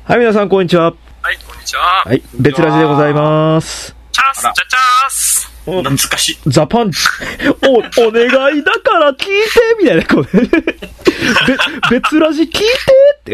はい、皆さんこんにちは。 はい、こんにちは。 はい、別ラジでございます。 チャース、チャチャース。懐かしい。 ザパンチ。お願いだから聞いてみたいな、こう別ラジ聞いて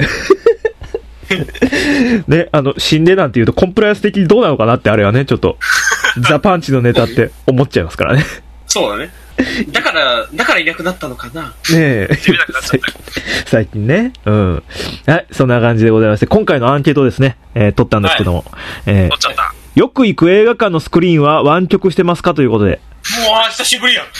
って。ね、死んでなんて言うとコンプライアンス的にどうなのかなってあれはね、ちょっと、ザパンチのネタって思っちゃいますからね。 そうだね。だからいなくなったのかな。ねえ。 いなくなっちゃったよ。 最近ね。うん。はい、そんな感じでございまして、今回のアンケートですね、撮ったんですけども。 撮っちゃった。 よく行く映画館のスクリーンは湾曲してますかということで。 もう久しぶりやん。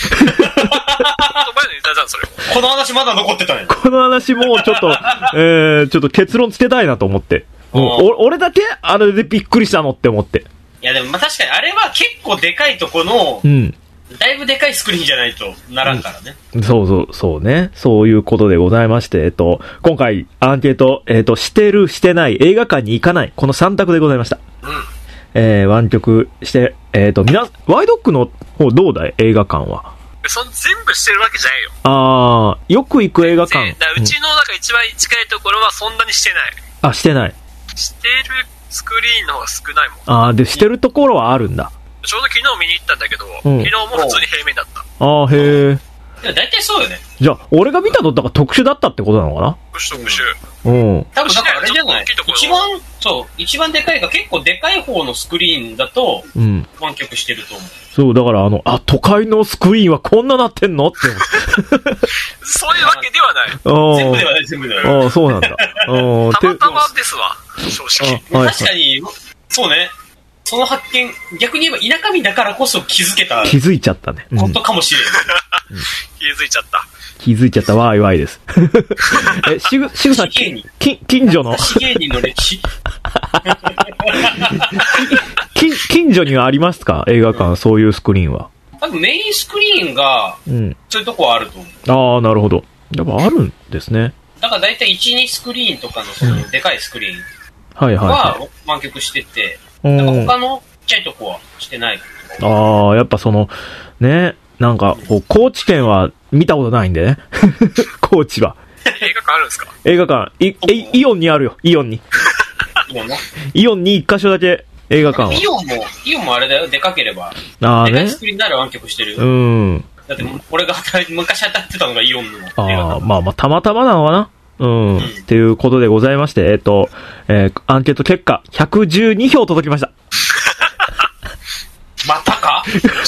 この話まだ残ってたね。 この話もちょっと、ちょっと結論つけたいなと思って。俺だけあれでびっくりしたのって思って。 いやでもまあ確かにあれは結構でかいとこの、うん。だいぶでかいスクリーンじゃないとならんからね。 うん、そうね。そういうことでございまして、今回アンケート、してる、してない、映画館に行かない、この3択でございました。うん。湾曲して、ワイドックの方どうだい映画館は。 全部してるわけじゃないよ。 あー、よく行く映画館。 うちの中一番近いところはそんなにしてない。 あ、してない。 してるスクリーンの方が少ないもん。 あー、で、してるところはあるんだ。 ちょうど昨日見に行ったんだけど、昨日も普通に平面だった。 あー、へー。 いや、大体そうよね。 じゃあ、俺が見たのだから特殊だったってことなのかな？ 特殊。 うん。 多分だからあれじゃない？一番でかいか、結構でかい方のスクリーンだと、湾曲してると思う。 そう、だから都会のスクリーンはこんななってんのって。 そういうわけではない。全部ではない。 ああ、そうなんだ。 たまたまですわ、正直。確かに、そうね。その発見、逆に言えば田舎民だからこそ気づいちゃったね。 ことかもしれない。 気づいちゃったわーいわいです。しぐさん、近所の。 芸人の歴史近所にはありますか映画館、そういうスクリーンは。 多分メインスクリーンが、そういうとこはあると思う。 ああ、なるほど。やっぱあるんですね。 だから大体1、2スクリーンとかのそのでかいスクリーンは湾曲してて、なんか他のちっちゃいとこはしてない。 ああ、やっぱね、なんか、高知県は見たことないんでね。高知は。 映画館あるんですか？ 映画館、イオンにあるよ、イオンに。イオンに一箇所だけ映画館は。 イオンもあれだよ、でかければ。 ああね。 でかいスクリーンなら湾曲してる。だって俺が昔当たってたのがイオンの映画館。 ああ、まあたまたまなのかな。っていうことでございまして、アンケート結果、112票届きました。 またか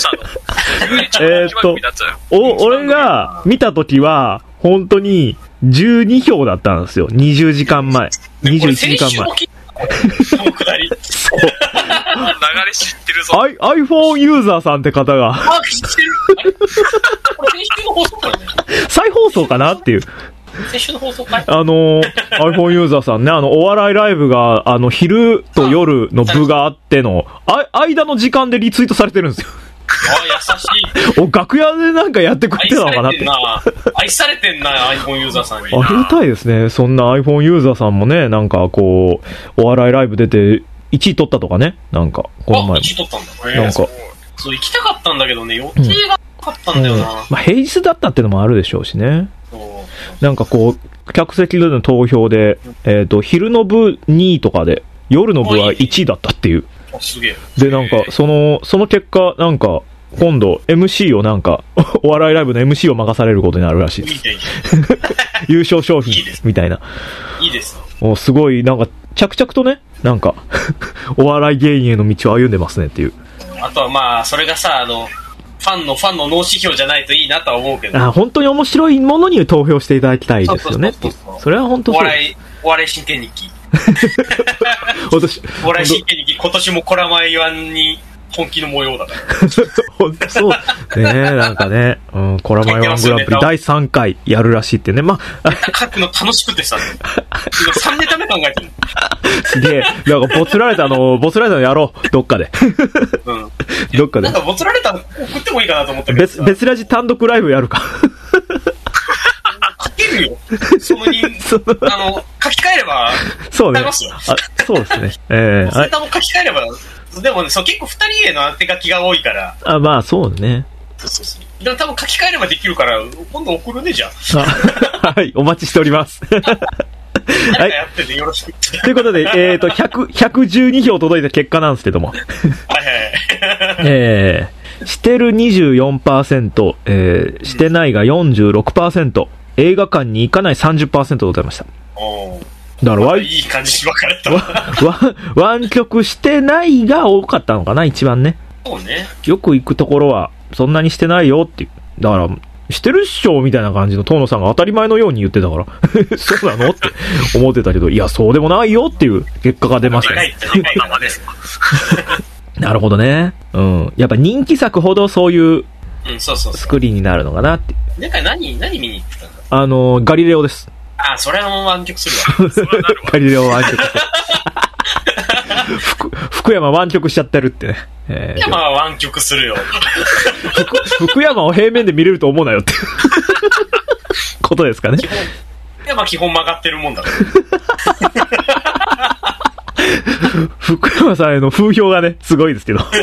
俺が見たときは、本当に12票だったんですよ。20時間前。21時間前。 そのくだり。そう。流れ知ってるぞ。 iPhone ユーザーさんって方が。 知ってる。これ先週の放送かね。 再放送かなっていう。 先週の放送かい iPhone ユーザーさんね、お笑いライブが、昼と夜の部があっての、間の時間でリツイートされてるんですよ。 優しい。 楽屋でなんかやってくれてたのかなって。 愛されてんな、iPhone ユーザーさんに。 ありがたいですね。そんな iPhone ユーザーさんもね、なんかお笑いライブ出て、1位取ったとかね、なんか、 この前。1位取ったんだ。なんか。そう、行きたかったんだけどね、予定がなかったんだよな。 まあ、平日だったってのもあるでしょうしね。なんか客席での投票で、昼の部2位とかで、夜の部は1位だったっていう。 すげえ。 で、なんか、その結果、なんか、今度、MC をなんか、お笑いライブの MC を任されることになるらしいです。優勝商品みたいな。 いいです。 すごい、なんか、着々とね、なんか、お笑い芸人への道を歩んでますねっていう。 あとはまあ、それがさ、ファンの脳指標じゃないといいなとは思うけど。 本当に面白いものに投票していただきたいですよね。それは本当そう。 お笑い真剣日記。お笑い真剣日記、今年もコラマイワンに本気の模様だから。 本当そう。ねなんかね、コラマイワングランプリ第3回やるらしいってね。まあ、 書くの楽しくてさ、今3ネタ目考えてる。 すげえ。なんかボツられたのやろう。どっかで。どっかで。 なんかボツられたの送ってもいいかなと思ったけど。 別ラジ単独ライブやるか。 書けるよ。書き換えれば、 そうね。そうですね。 それとも書き換えれば、でもね、結構2人への当て書きが多いから。 まあ、そうね。 でも多分書き換えればできるから、今度送るね、じゃあ。 はい、お待ちしております。 誰かやっててよろしく。 ということで、112票届いた結果なんですけども。 はいはい。 してる 24%、してないが 46%、映画館に行かない 30% でございました。だからいい感じに分かれた。 湾曲してないが多かったのかな、一番ね。 そうね。 よく行くところは、そんなにしてないよっていう。だから、してるっしょみたいな感じの遠野さんが当たり前のように言ってたからそうなのって思ってたけど、いやそうでもないよっていう結果が出ましたね。なるほどね。うん。やっぱ人気作ほどそういうスクリーンになるのかなって。 前回何見に行ってたの？ガリレオです。 あ、それはもう湾曲するわ。それはなるわ。 ガリレオ湾曲福山湾曲しちゃってるってね。 福山は湾曲するよ。 福山を平面で見れると思うなよってことですかね。 基本曲がってるもんだから福山さんへの風評がねすごいですけどと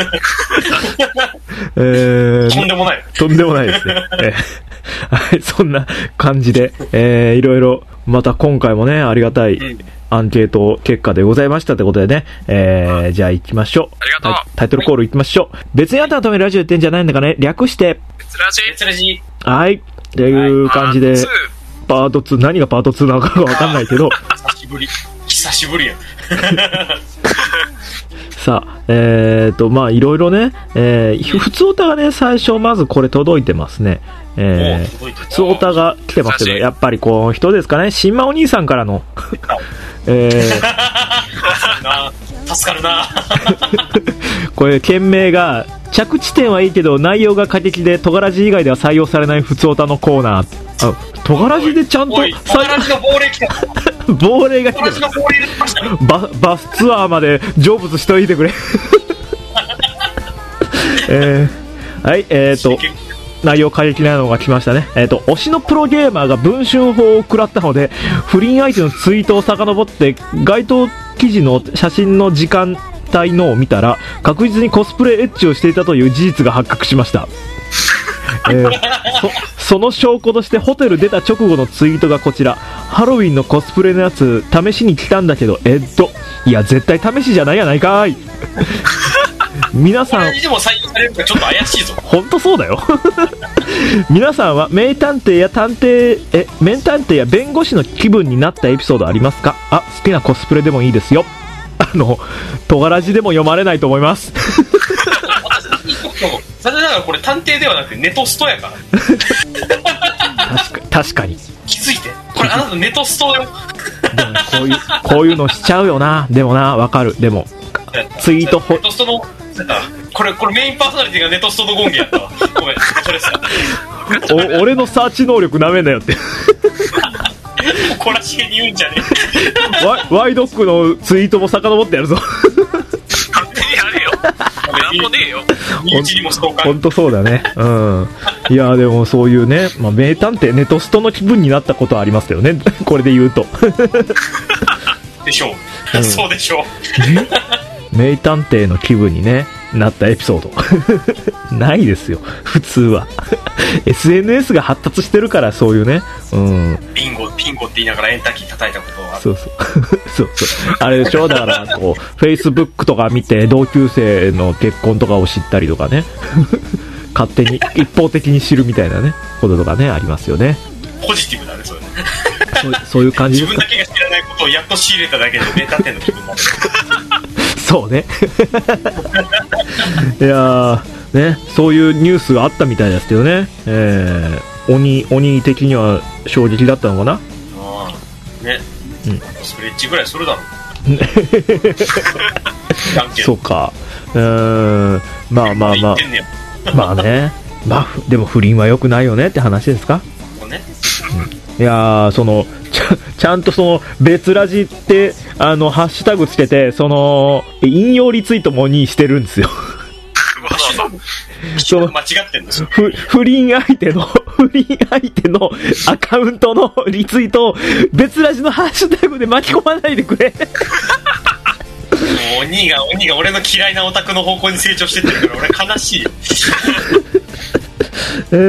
んでもないとんでもないですね、はい、そんな感じで、いろいろまた今回もねありがたい、アンケート結果でございましたということでね、じゃあ行きましょう。 ありがとう。 タイトルコール行きましょう。別にあんたのためにラジオ言ってんじゃないんだかね、略して別ラジ。 はい、っていう感じで、パート2、何がパート2なのかわかんないけど久しぶりやさあ、まあいろいろね、普通歌がね最初まずこれ届いてますね。普通歌が来てますけど、やっぱりこう人ですかね、新馬お兄さんからの助かるなこれ件名が着地点はいいけど内容が過激でトガラジ以外では採用されない普通歌のコーナー。トガラジでちゃんとトガラジの亡霊来た亡霊が来てバスツアーまで成仏しておいてくれはい、内容過激なのが来ましたね。推しのプロゲーマーが文春法を食らったので不倫相手のツイートを遡って該当記事の写真の時間帯のを見たら確実にコスプレエッチをしていたという事実が発覚しました。その証拠としてホテル出た直後のツイートがこちら。ハロウィンのコスプレのやつ試しに来たんだけどいや絶対試しじゃないやないかい皆さんでも採用されるかちょっと怪しいぞ本当そうだよ皆さんは名探偵や弁護士の気分になったエピソードありますか？好きなコスプレでもいいですよ。トガラジでも読まれないと思います残念ながらこれ探偵ではなくてネトストやから確かに気づいて、これあなたネトストよでもこういうのしちゃうよな。でもな、わかる。でもツイートネトストのこれメインパーソナリティがネトストのゴンゲやったわごめんそれさ俺のサーチ能力なめんなよってこらしげに言うんじゃねえワイドックのツイートも遡ってやるぞ勝手にやれよなんもねえよほんとそうだね。いやでもそういうね、名探偵ネトストの気分になったことはありますよねこれで言うとでしょう、そうでしょう名探偵の気分にねなったエピソードないですよ普通はSNS が発達してるからそういうね、 ピンゴって言いながらエンターキー叩いたことはそうあれでしょ。だからこうFacebook とか見て同級生の結婚とかを知ったりとかね勝手に一方的に知るみたいなねこととかねありますよね。 ポジティブだねそれそういう感じですか。 自分だけが知らないことをやっと仕入れただけで名探偵の気分もそうねいやね、そういうニュースがあったみたいですけどね、鬼的には衝撃だったのかな。 ね、ストレッチぐらいするだろうそうか。まあね、でも不倫は良くないよねって話ですか。いやちゃんとその別ラジってハッシュタグつけてその引用リツイートもにしてるんですよ間違ってんですよ。 不倫相手のアカウントのリツイートを別ラジのハッシュタグで巻き込まないでくれもう鬼が俺の嫌いなオタクの方向に成長してってるから俺悲しい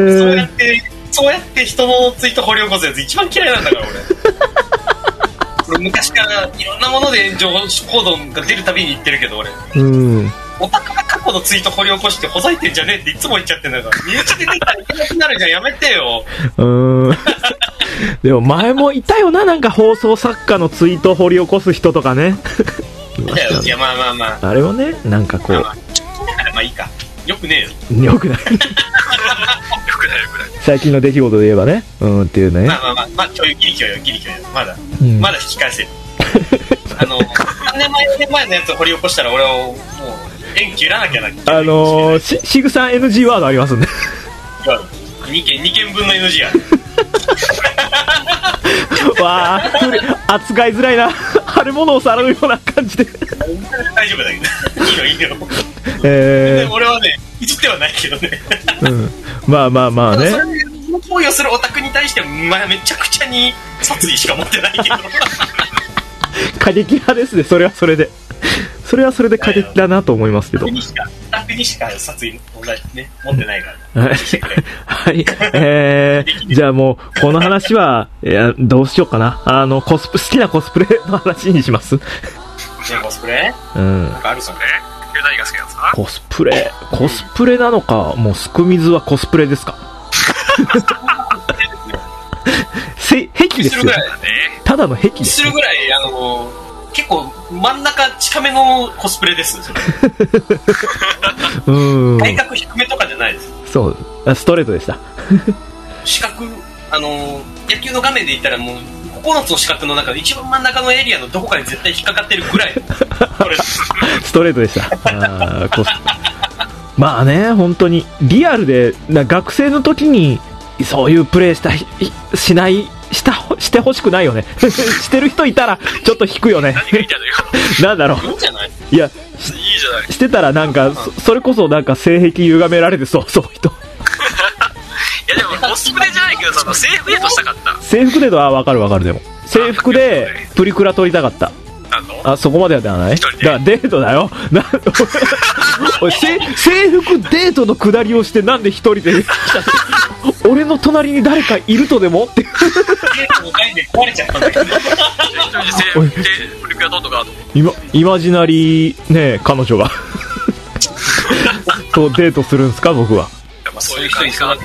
そうやって人のツイート掘り起こすやつ一番嫌いなんだから俺昔からいろんなもので情報行動が出るたびに言ってるけど俺。オタクが過去のツイート掘り起こしてほざいてんじゃねえっていつも言っちゃってんだから身内で出たらいけなくなるじゃんやめてよ。 でも前もいたよな、なんか放送作家のツイート掘り起こす人とかね。 いやまああれはね、なんかこう、 だからまあいいか。よくねえよ。よくない最近の出来事で言えばね、っていうね。 まあギリ許容まだ引き返せる。3年前のやつを掘り起こしたら俺はもう縁切らなきゃな。 シグさん NG ワードありますんで。 2件分の NG ある。 わあ、扱いづらいな。貼るものをさらうような感じで。 大丈夫だけど。いいよ。俺はね、いじってはないけどね。 まあね。 その行為をするオタクに対して、めちゃくちゃに殺意しか持ってないけど。 過激派ですね、それはそれで。それはそれで過激だなと思いますけど。 オタクにしか殺意ね、持ってないから。 はい。じゃあもう、この話は、どうしようかな。好きなコスプレの話にします。 コスプレ？なんかあるかね。何が好きなんですか？ コスプレなのか、もうすくみずはコスプレですか？壁ですよ。ただの壁です。 するぐらい、結構真ん中近めのコスプレです。体格低めとかじゃないです。 そう、ストレートでした。 四角、野球の画面で言ったらもう9つの四角の中で一番真ん中のエリアのどこかに絶対引っかかってるぐらいストレートでした。まあね、本当にリアルで学生の時にそういうプレイしてほしくないよね。してる人いたらちょっと引くよね。 何が言いたいのよ。 なんだろう。 いいんじゃない？ いや、してたらなんか、それこそなんか性癖歪められてそう、そう人。 いやでもコスプレじゃないけど、制服デートしたかった。 制服デートはわかるでも。制服でプリクラ撮りたかった。そこまではではない。だからデートだよ。制服デートのくだりをしてなんで一人で来た俺の隣に誰かいるとでもって。デートの回で壊れちゃったんだけど。一人で制服でプリクラ撮るとかイマジナリーね、彼女がとデートするんですか、僕は。 そういう人いそうだけど。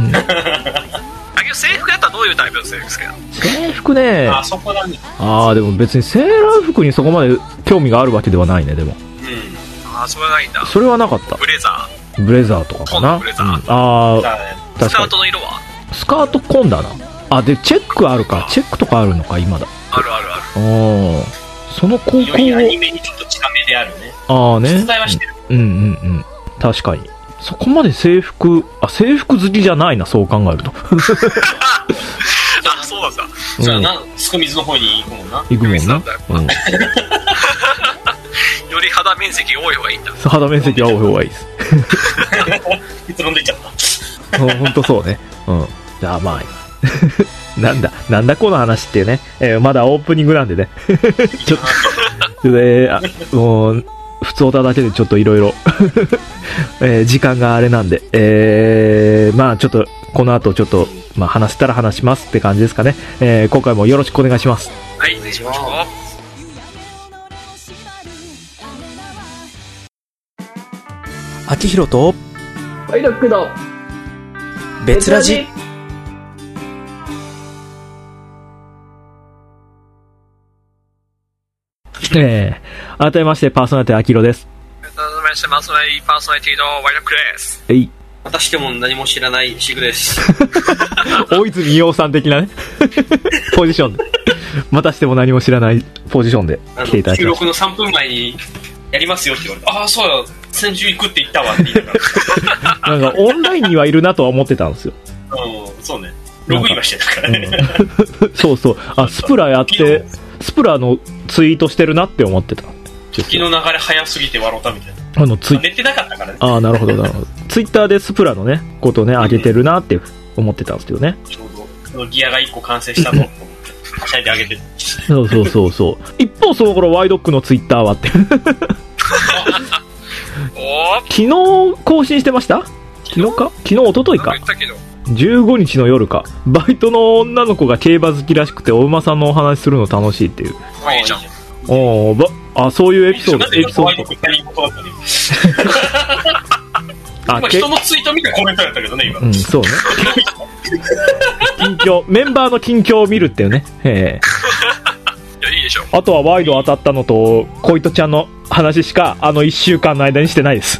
制服だったらどういうタイプの制服ですか？ 制服ね、 そこだね。 でも別にセーラー服にそこまで興味があるわけではないね。でもそれはないんだ。 それはなかった。ブレザーとかかな。 ブレザー、 スカートの色はスカート紺だな。でチェックあるか。チェックとかあるのか今だ。 ある。 その高校よりアニメにちょっと近めであるね。 ね。 存在はしてる。 確かに。そこまで制服好きじゃないな、そう考えると。 そうなんだ。じゃあすくみずの方に行くもんな。より肌面積多い方がいいんだ。 肌面積は多い方がいいです。 結論出ちゃった。 本当そうね。じゃあまあなんだこの話ってね、まだオープニングなんでね。ちょっともう普通歌だけでちょっといろいろ時間があれなんで、まあちょっとこの後ちょっと話せたら話しますって感じですかね。今回もよろしくお願いします。 はい、お願いします。 秋広とワイロックの別ラジ。改めましてパーソナリティ秋広です。 改めましてパーソナリティのワイロックです。またしても何も知らないシグです。 大泉洋さん的なねポジションで、またしても何も知らないポジションで来ていただきました。 収録の3分前にやりますよって言われて、そうや、先週行くって言ったわって言いながらなんかオンラインにはいるなとは思ってたんですよ。 そうね、ログインはしてたからね。 そうスプラやってスプラのツイートしてるなって思ってた。 時の流れ早すぎて笑ったみたいな。寝てなかったからね。 なるほど。ツイッターでスプラのねことをね上げてるなって思ってたんですけどね。 ちょうどそのギアが1個完成したと思ってはしゃいであげてる。 そう一方その頃ワイドックのツイッターはって昨日更新してました？ 昨昨日か昨日一昨日か。15日の夜か。バイトの女の子が競馬好きらしくて、お馬さんのお話するの楽しいっていう。 いいじゃん。 そういうエピソード。 今人のツイート見てコメントやったけどね、今。 そうね。近況、メンバーの近況を見るっていうね。 いや、いいでしょ。 あとはワイド当たったのと、小糸ちゃんの話しか、1週間の間にしてないです。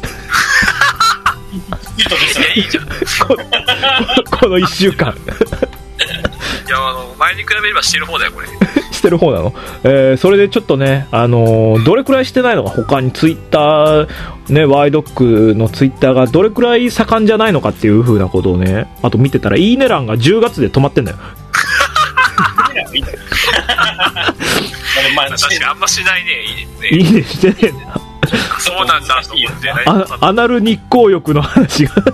いいじゃん。 この1週間。 いや、前に比べればしてる方だよ、これ。 してる方なの。それでちょっとね、どれくらいしてないのか、他にツイッター、ね、ワイドックのツイッターがどれくらい盛んじゃないのかっていう風なことをね、あと見てたら、いいね欄が10月で止まってんだよ。 確かにあんましないね、 いいねしてねえな。 そうなんだと思ってね。 アナル日光浴の話が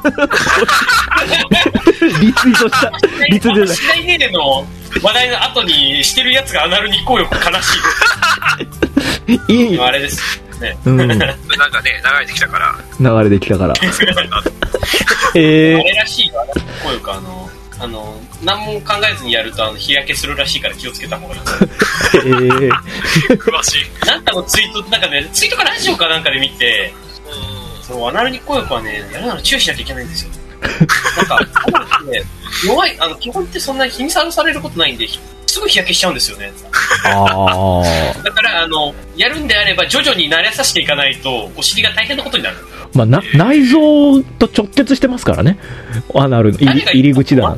リツイートした。リツイートした。 しないねえの話題の後にしてるやつがアナル日光浴悲しい。いい。あれですね。 なんかね、流れてきたから。 流れてきたから。 あれらしいよ、アナル日光浴何も考えずにやると日焼けするらしいから気をつけた方がいい。 詳しい。 なんかのツイート、なんかね、ツイートかラジオかなんかで見て、アナル日光浴はね、やるなら注意しなきゃいけないんですよ。なんか、ね、弱い、基本ってそんなに日にさらされることないんで、すぐ日焼けしちゃうんですよね。だからやるんであれば徐々に慣れさせていかないとお尻が大変なことになる。 まあ、内臓と直結してますからね。アナルの入り口だな。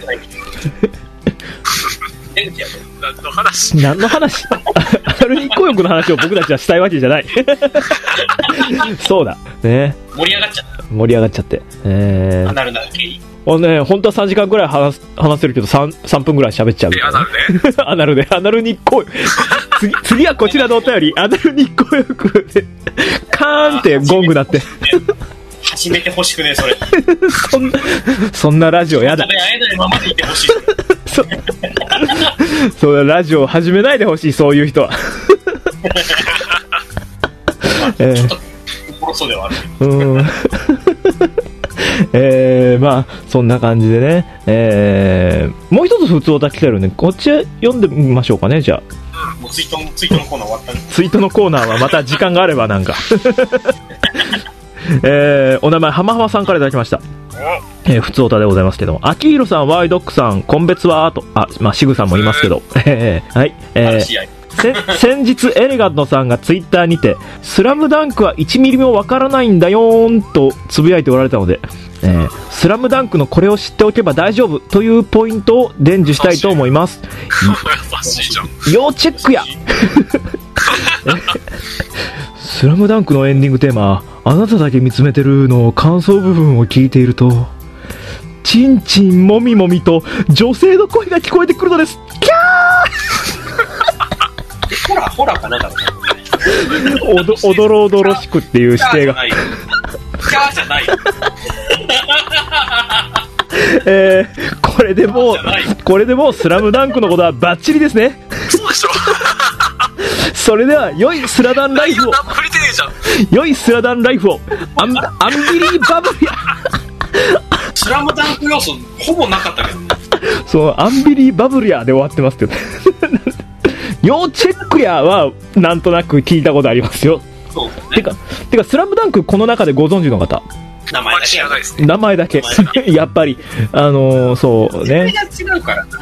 何の話アナル日光浴の話を僕たちはしたいわけじゃない。そうだ。ね。 盛り上がっちゃって。アナルな経緯。 本当は3時間くらい話せるけど 3分くらい喋っちゃう。アナルで。アナル日光浴。次はこちらのお便り。アナル日光浴で。カーンってゴングなって。 始めてほしくねえ、それ。 そんなラジオやだ。 会えないままでいてほしい。 そうラジオを始めないでほしい、そういう人は。 ちょっと心そうではある。まあそんな感じでね、もう一つ普通おた来てるんで、こっち読んでみましょうかね。じゃあもうツイートのコーナー終わったね。 ツイートのコーナーはまた時間があればなんか。お名前はまはまさんからいただきました。普通おたでございますけども、秋広さん、ワイドックさん、今別はと、シグさんもいますけど、はい、先日エレガントさんがツイッターにてスラムダンクは1ミリもわからないんだよーんとつぶやいておられたので、スラムダンクのこれを知っておけば大丈夫というポイントを伝授したいと思います。要チェックや。スラムダンクのエンディングテーマ、あなただけ見つめてるの感想部分を聞いていると、チンチンもみもみと女性の声が聞こえてくるのです。キャー。ホラーかなんか。 おどろおどろしくっていう指定が。 キャーじゃない。 これでもうスラムダンクのことはバッチリですね。 そうでしょ。 それでは良いスラダンライフを、良いスラダンライフを、アンビリーバブリア。 スラムダンク要素ほぼなかったけどね。 そう、アンビリーバブリアで終わってますけど。要チェックやはなんとなく聞いたことありますよ。 そうね。 てかスラムダンクこの中でご存知の方。 名前だけ知らないですね。 名前だけ。やっぱりそうね。 違うからな。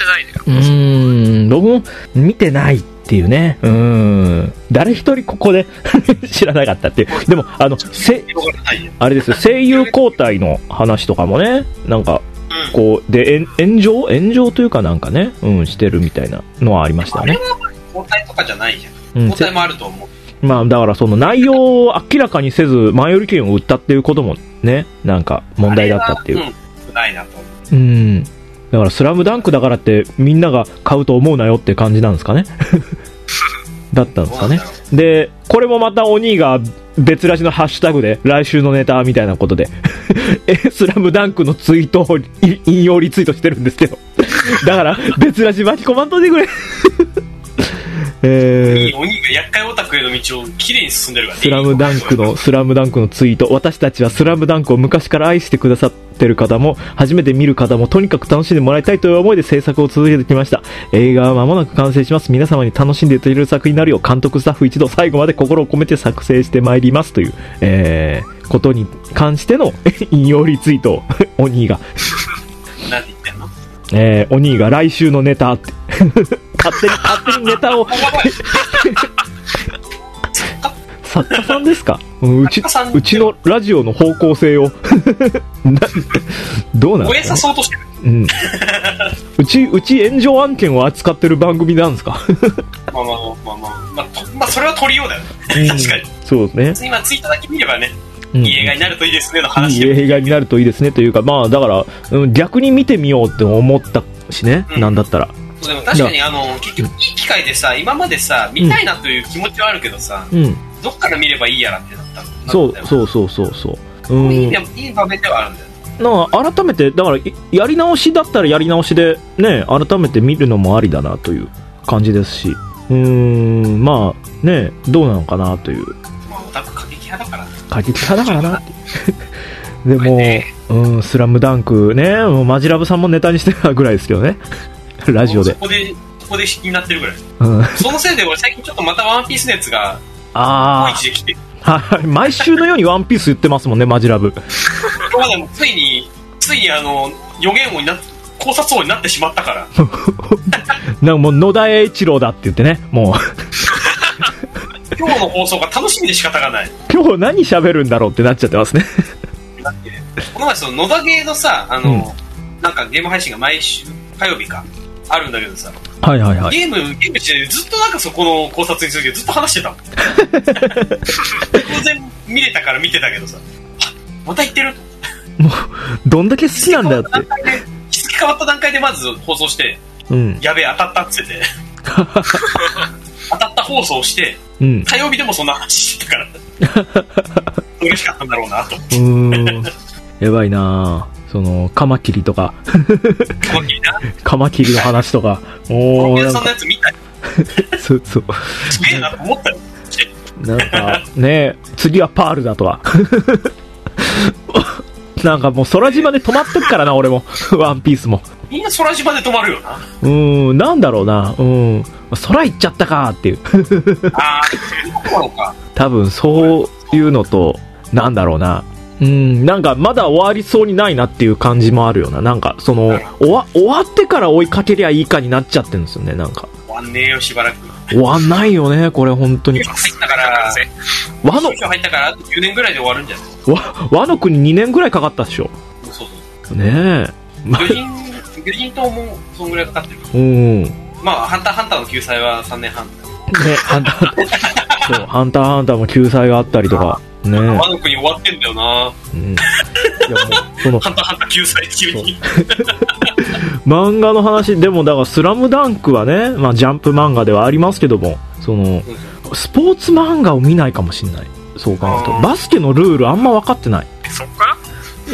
僕も見てないっていうね。誰一人ここで知らなかったっていう。でもあれですよ、声優交代の話とかもね、なんかこうで炎上というかなんかね、してるみたいなのはありましたよね。 交代とかじゃないじゃん。交代もあると思う。 まあだからその内容を明らかにせず前売り券を売ったっていうこともね、なんか問題だったっていう。 ないなと思う。だからスラムダンクだからってみんなが買うと思うなよって感じなんですかね。だったんですかね。でこれもまたお兄が別ラジのハッシュタグで来週のネタみたいなことでスラムダンクのツイートを引用リツイートしてるんですけど、だから別ラジ巻き込まんといてくれ。 鬼が厄介オタクへの道をきれいに進んでるからね。 スラムダンクのツイート。私たちはスラムダンクを昔から愛してくださってる方も、初めて見る方も、とにかく楽しんでもらいたいという思いで制作を続けてきました。映画は間もなく完成します。皆様に楽しんでいただける作品になるよう、監督スタッフ一同最後まで心を込めて作成してまいりますという、ことに関しての引用リツイートを、鬼が。 なんて言ってんの？ 鬼が来週のネタって。勝手にネタを作家さんですか？うちのラジオの方向性をどうなんですか？燃えさそうとしてる。 うん。うち炎上案件を扱ってる番組なんですか？ まあそれは取りようだよね。確かに。 そうですね。 今ツイートだけ見ればね。いい映画になるといいですねの話。 いい映画になるといいですねというか、まあだから、逆に見てみようって思ったしね、なんだったら。 でも確かに結局いい機会でさ、今までさ見たいなという気持ちはあるけどさ、どっから見ればいいやらってなったそういい場面ではあるんだよ。 なんか改めてだからやり直しだったらやり直しでね、改めて見るのもありだなという感じですし、まあね、どうなのかなという。 まあオタク過激派だからね。 過激派だからなってでも、スラムダンクね、もうマジラブさんもネタにしてたぐらいですけどね。ラジオで。そこで気になってるぐらい。そのせいで俺最近ちょっとまたワンピース熱が、高一で来てる。はい、毎週のようにワンピース言ってますもんね、マジラブ。 今までもついに予言王に考察王になってしまったから。 なんかもう野田栄一郎だって言ってね、もう。 今日の放送が楽しみで仕方がない。 今日何喋るんだろうってなっちゃってますね。 だってこの前その野田ゲーのさ、なんかゲーム配信が毎週火曜日かあるんだけどさ、 はいはいはい、 ゲームしてずっとなんかそこの考察についてずっと話してたもん。当然見れたから見てたけどさ、また言ってる。 もうどんだけ好きなんだよって。 日付変わった段階でまず放送して、やべえ当たったっつって当たった放送して、火曜日でもそんな話してたから嬉しかったんだろうなと思って。 やばいなぁ。そのカマキリとかカマキリの話とか、 おー、そんなやつ見たよ。 そうすげえなと思ったよ。 なんかね、次はパールだとかなんかもう空島で止まってるからな、俺もワンピースもみんな空島で止まるよな。 なんだろうな、空行っちゃったかっていうそうか。 多分そういうのと、なんだろうな、なんかまだ終わりそうにないなっていう感じもあるよな。なんかその終わってから追いかけりゃいいかになっちゃってるんですよね。なんか終わんねえよ、しばらく終わんないよね、これ本当に。 入ったから入ったからあと9年ぐらいで終わるんじゃない？ 和の国2年ぐらいかかったでしょ。 そうねえ、 魚人島もそんぐらいかかってる。まあハンターハンターの救済は3年半ね。 ハンターハンターも救済があったりとかね。 和の国終わってんだよな。いやもうそのハンターハンター救済急に漫画の話でも、だからスラムダンクはね、まあジャンプ漫画ではありますけども、そのスポーツ漫画を見ないかもしれない。そう考えるとバスケのルールあんま分かってない。 そっから？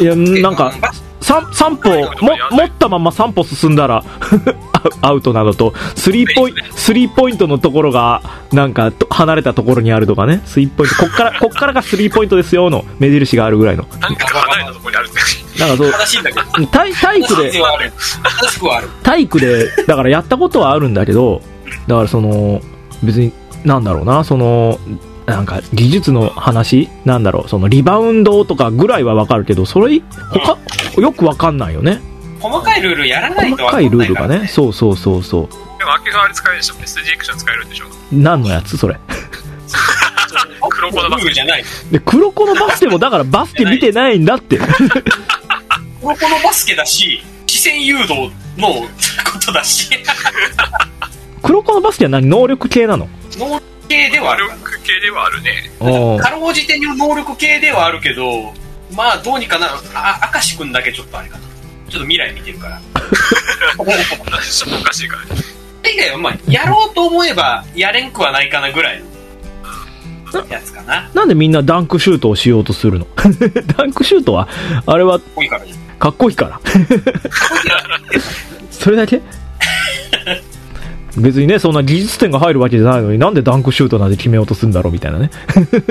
いや、なんか3歩持ったまま3歩進んだらアウトなどと、スリーポイントのところがなんか離れたところにあるとかね、スリーポイントこっからがスリーポイントですよの目印があるぐらいの。 なんか離れたところにあるって。 なんかそう正しいんだけど。 体育でだからやったことはあるんだけど、だからその別になんだろうな、そのなんか技術の話なんだろう、そのリバウンドとかぐらいはわかるけど、それ他よくわかんないよね。 細かいルールやらないとわかんないからね。細かいルールがね、そう。 でも秋葉原使えるでしょ。ベストジェクション使えるんでしょ。 何のやつそれ？ 黒子のバスケじゃない。 で黒子のバスケもだからバスケ見てないんだって。 黒子のバスケだし、視線誘導のことだし。 黒子のバスケは何？能力系なの？ 能力系ではある。 能力系ではあるね。 かろうじて能力系ではあるけど、まあどうにかな。明石くんだけちょっとあれかな。ちょっと未来見てるから。 おかしいからね。 まあやろうと思えばやれんくはないかなぐらいのやつかな。 なんでみんなダンクシュートをしようとするの？ダンクシュートはあれはかっこいいから。それだけ？ 別にね、そんな技術点が入るわけじゃないのに、なんでダンクシュートなんて決めようとするんだろうみたいなね。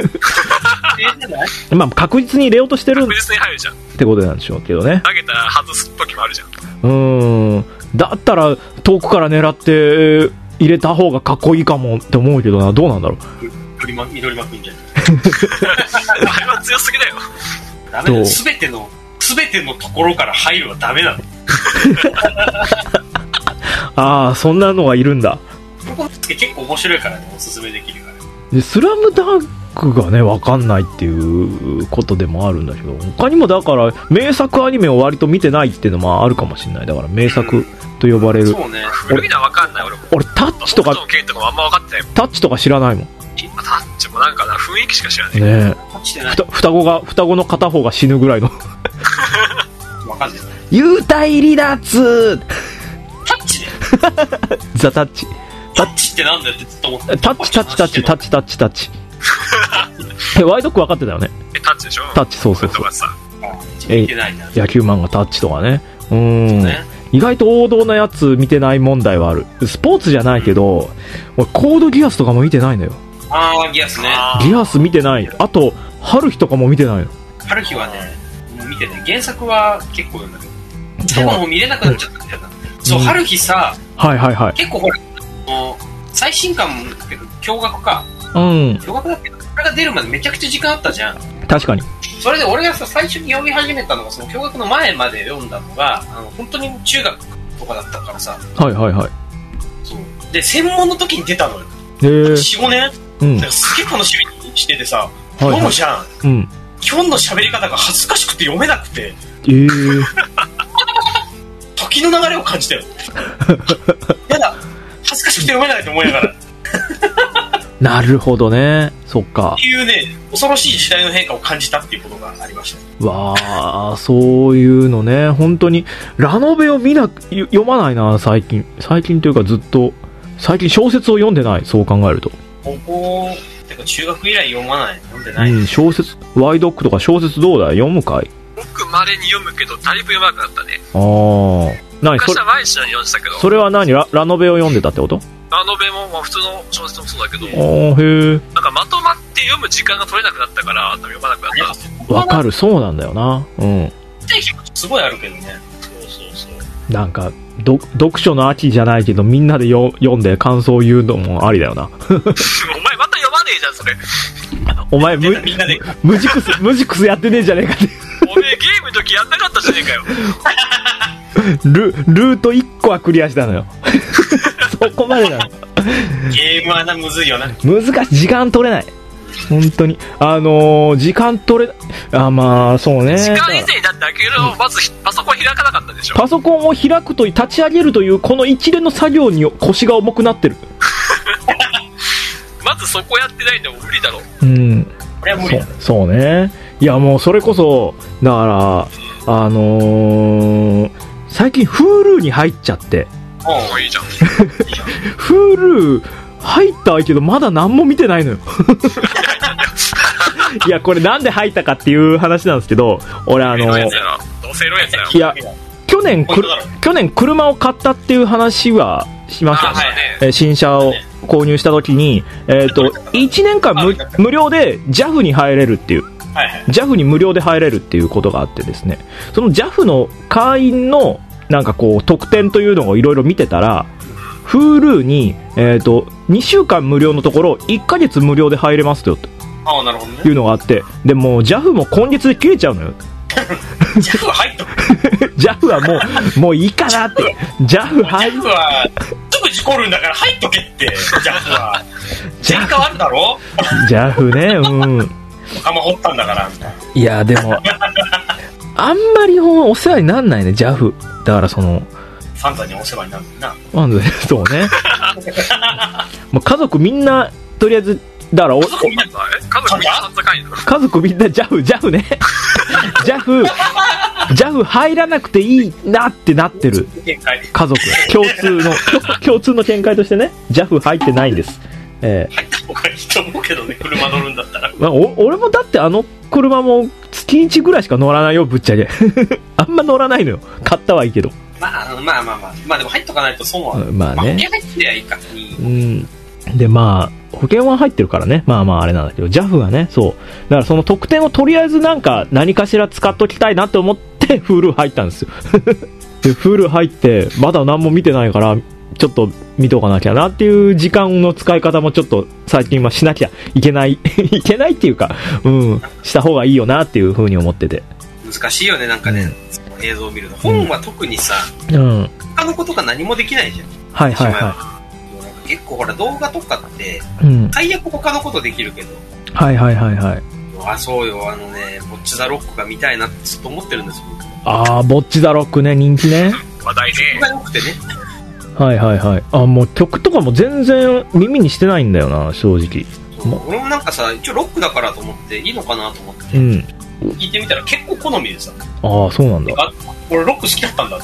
まあ、確実に入れようとしてる確実に入るじゃんってことなんでしょうけどね。 投げたら外す時もあるじゃん。 だったら遠くから狙って入れた方がかっこいいかもって思うけどな。どうなんだろう。 緑幕いいんじゃないあれは強すぎだよ。 ダメだよ。すべてのところから入るはダメなの。 ああ、そんなのはいるんだ。 結構面白いからね、おすすめできるから。 でスラムダンクがね、わかんないっていうことでもあるんだけど、他にもだから名作アニメを割と見てないっていうのもあるかもしれない。だから名作と呼ばれる。 そうね。 古いのはわかんない俺も。 俺タッチとかあんま分かってないもん。 タッチとか知らないもん。 タッチもなんかな、雰囲気しか知らない。 ねタッチってない。 双子の片方が死ぬぐらいの。 わかんない。 幽体離脱。 タッチでザタッチ。 タッチってなんだよってずっと思ってタッチ。ワイドック分かってたよね。 タッチでしょ。 タッチ、そう。 見てないな。 野球漫画タッチとかね。意外と王道なやつ見てない問題はある。スポーツじゃないけど、俺コードギアスとかも見てないのよ。 ああ、ギアスね。 ギアス見てない。あと春日とかも見てないの。 春日はね、もう見てない。原作は結構読んだけど、でももう見れなくなっちゃったんだよな。そう、春日さ、 はい結構ほら、最新刊だけど驚愕か。驚愕だけど、これが出るまでめちゃくちゃ時間あったじゃん。 確かに。 それで俺がさ、最初に読み始めたのが、その驚愕の前まで読んだのが、本当に中学とかだったからさ。 はい。 そう。で、専門の時に出たのよ。4、5年、すげえ楽しみにしててさ、読むじゃん。今日の喋り方が恥ずかしくて読めなくて。時の流れを感じたよ。やだ、恥ずかしくて読めないと思いながら。 なるほどね。そっか。 っていうね、恐ろしい時代の変化を感じたっていうことがありました。 わあ、そういうのね。本当にラノベを読まないな、最近というかずっと最近小説を読んでない。そう考えるとてか中学以来読んでない、 小説、ワイドックとか小説どうだい？読むかい？ 僕稀に読むけどだいぶ読まなくなったね。 昔は毎日のように読んでたけど。 それは何？ラノベを読んでたってこと？ ラノベも、普通の小説もそうだけど、 へえ。 なんかまとまって読む時間が取れなくなったから読まなくなった。 わかる、そうなんだよな。 すごいあるけどね。 そう。なんか読書の秋じゃないけどみんなで読んで感想を言うのもありだよな。 お前また読まねえじゃんそれ。 お前ムジクスやってねえじゃねえかって。 おめえゲームの時やんなかったじゃねえかよ。 ルート1個はクリアしたのよ。そこまでなの。 ゲームはむずいよな。 難しい。時間取れない。本当に時間取れまあそうね。 時間以前にだって開けるのまずパソコン開かなかったでしょ。 パソコンを開くと立ち上げるというこの一連の作業に腰が重くなってる。 まずそこやってないんでも無理だろ。 これは無理だ。 そうね。いやもうそれこそだから最近 Hulu に入っちゃって。 いいじゃん。 Hulu 入ったけどまだ何も見てないのよ。いやこれなんで入ったかっていう話なんですけど、俺いや去年車を買ったっていう話はしましたね。新車を購入した時に1年間無料で JAF に入れるっていう、JAF に無料で入れるっていうことがあってですね、その JAF の会員のなんかこう特典というのをいろいろ見てたら、Hulu に2週間無料のところ1ヶ月無料で入れますよというのがあって、でも JAF も今月で切れちゃうのよ。 JAF は入っとく。 JAF はもういいかなって。JAF 入る。 JAF はすぐ事故るんだから入っとけって。JAF は前科あるだろ。 JAF ね。 釜掘ったんだからみたいな。 いやでもあんまりお世話になんないね JAF。だからそのサンタにお世話になるんだな。 そうね。もう家族みんなとりあえずだから家族みんなサンタ会員。 家族みんな JAF ね。JAF 入らなくていいなってなってる家族共通の見解としてね、 JAF 入ってないんです。 入った方がいいと思うけどね、車乗るんだったら。 俺もだって車も月1ぐらいしか乗らないよぶっちゃけ。あんま乗らないのよ。買ったはいいけど。 まあでも入っとかないと損は。 まあね。 保険入ってりゃいいか。 で、まあ、保険は入ってるからね。まああれなんだけど、JAF がね、そう。だからその特典をとりあえずなんか何かしら使っときたいなと思って、Hulu 入ったんですよ。で、Hulu 入って、まだ何も見てないから、ちょっと見とかなきゃなっていう時間の使い方もちょっと最近はしなきゃいけない。いけないっていうか、した方がいいよなっていう風に思ってて。 難しいよね、なんかね、映像を見ると。本は特にさ、他のことが何もできないじゃん。 はいはいはい。 結構ほら動画とかって、最悪他のことできるけど。 はいはいはいはい。 そうよ、ボッチザロックが見たいなってずっと思ってるんですよ。 ボッチザロックね、人気ね。 話題ね。 曲が良くてね。 はいはいはい。もう曲とかも全然耳にしてないんだよな、正直。 俺もなんかさ、一応ロックだからと思っていいのかなと思って、聞いてみたら結構好みでさ。 そうなんだ。 俺ロック好きだったんだって。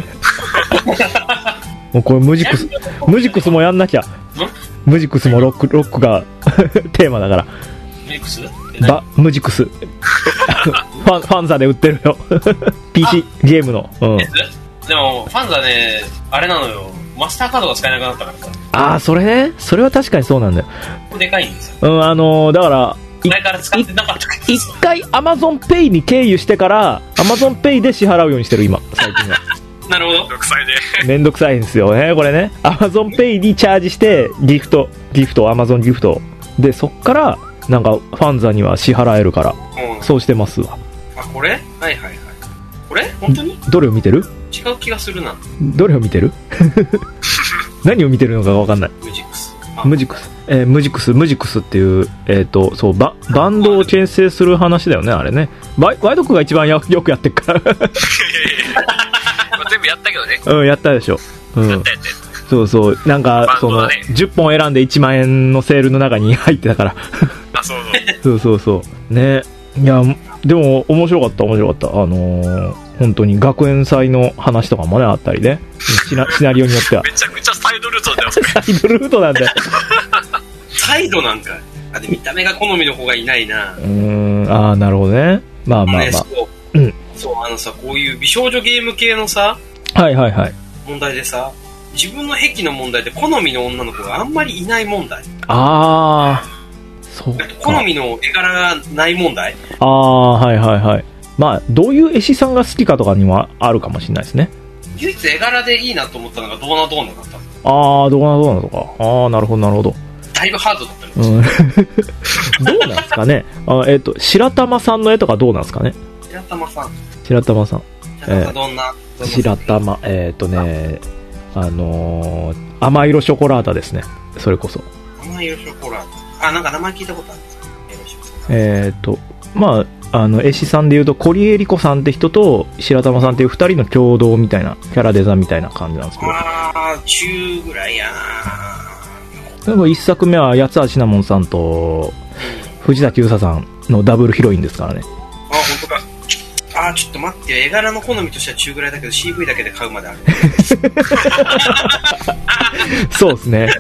もうこれムジクスもやんなきゃ。ムジクスもロックがテーマだから。ムジクスファンザで売ってるよ。PC ゲームの。 でもファンザね、あれなのよ、マスターカードが使えなくなったからさ。 それね、それは確かにそうなんだよ。 でかいんですよ。 だから前から使ってなかったから。 一回 AmazonPay に経由してから AmazonPay で支払うようにしてる今最近は。 なるほど。 めんどくさいんですよねこれね。 AmazonPay にチャージしてギフト Amazon ギフトで、そっからなんかファンザには支払えるから、そうしてますわ。 これはいこれ本当にどれを見てる？ 違う気がするな。 どれを見てる？何を見てるのかが分かんない。ムジクスっていう、そうバンドを牽制する話だよね、あれね。ワイドクが一番よくやってるから。 全部やったけどね。 やったでしょ。やった。そうなんか、その10本選んで1万円のセールの中に入ってたから。そうね。いやでも面白かった。本当に学園祭の話とかもねあったりね。シナリオによっては。 めちゃくちゃサイドルートだよ。 サイドルートなんだよ。 サイドなんか。で見た目が好みの子がいないな。 なるほどね。まあ。 そうさ、こういう美少女ゲーム系のさ、 はい。 問題でさ、自分の癖の問題で好みの女の子があんまりいない問題。そうか。好みの絵柄がない問題。 はい。まあどういう絵師さんが好きかとかにはあるかもしれないですね。 唯一絵柄でいいなと思ったのがドーナだった。 ドーナとか。なるほど。 だいぶハードだったりどうなんですかね。白玉さんの絵とかどうなんですかね。 白玉さん。どんな白玉、甘色ショコラータですね。それこそ。 甘色ショコラータ。なんか名前聞いたことあるんですか。 まあ、絵師さんでいうと、コリエリコさんって人と白玉さんっていう二人の共同みたいな、キャラデザみたいな感じなんですけど。 中ぐらいやな。でも一作目は八橋シナモンさんと、藤崎うささんのダブルヒロインですからね。 本当か。ちょっと待ってよ、絵柄の好みとしては中ぐらいだけど CV だけで買うまである。 そうですね。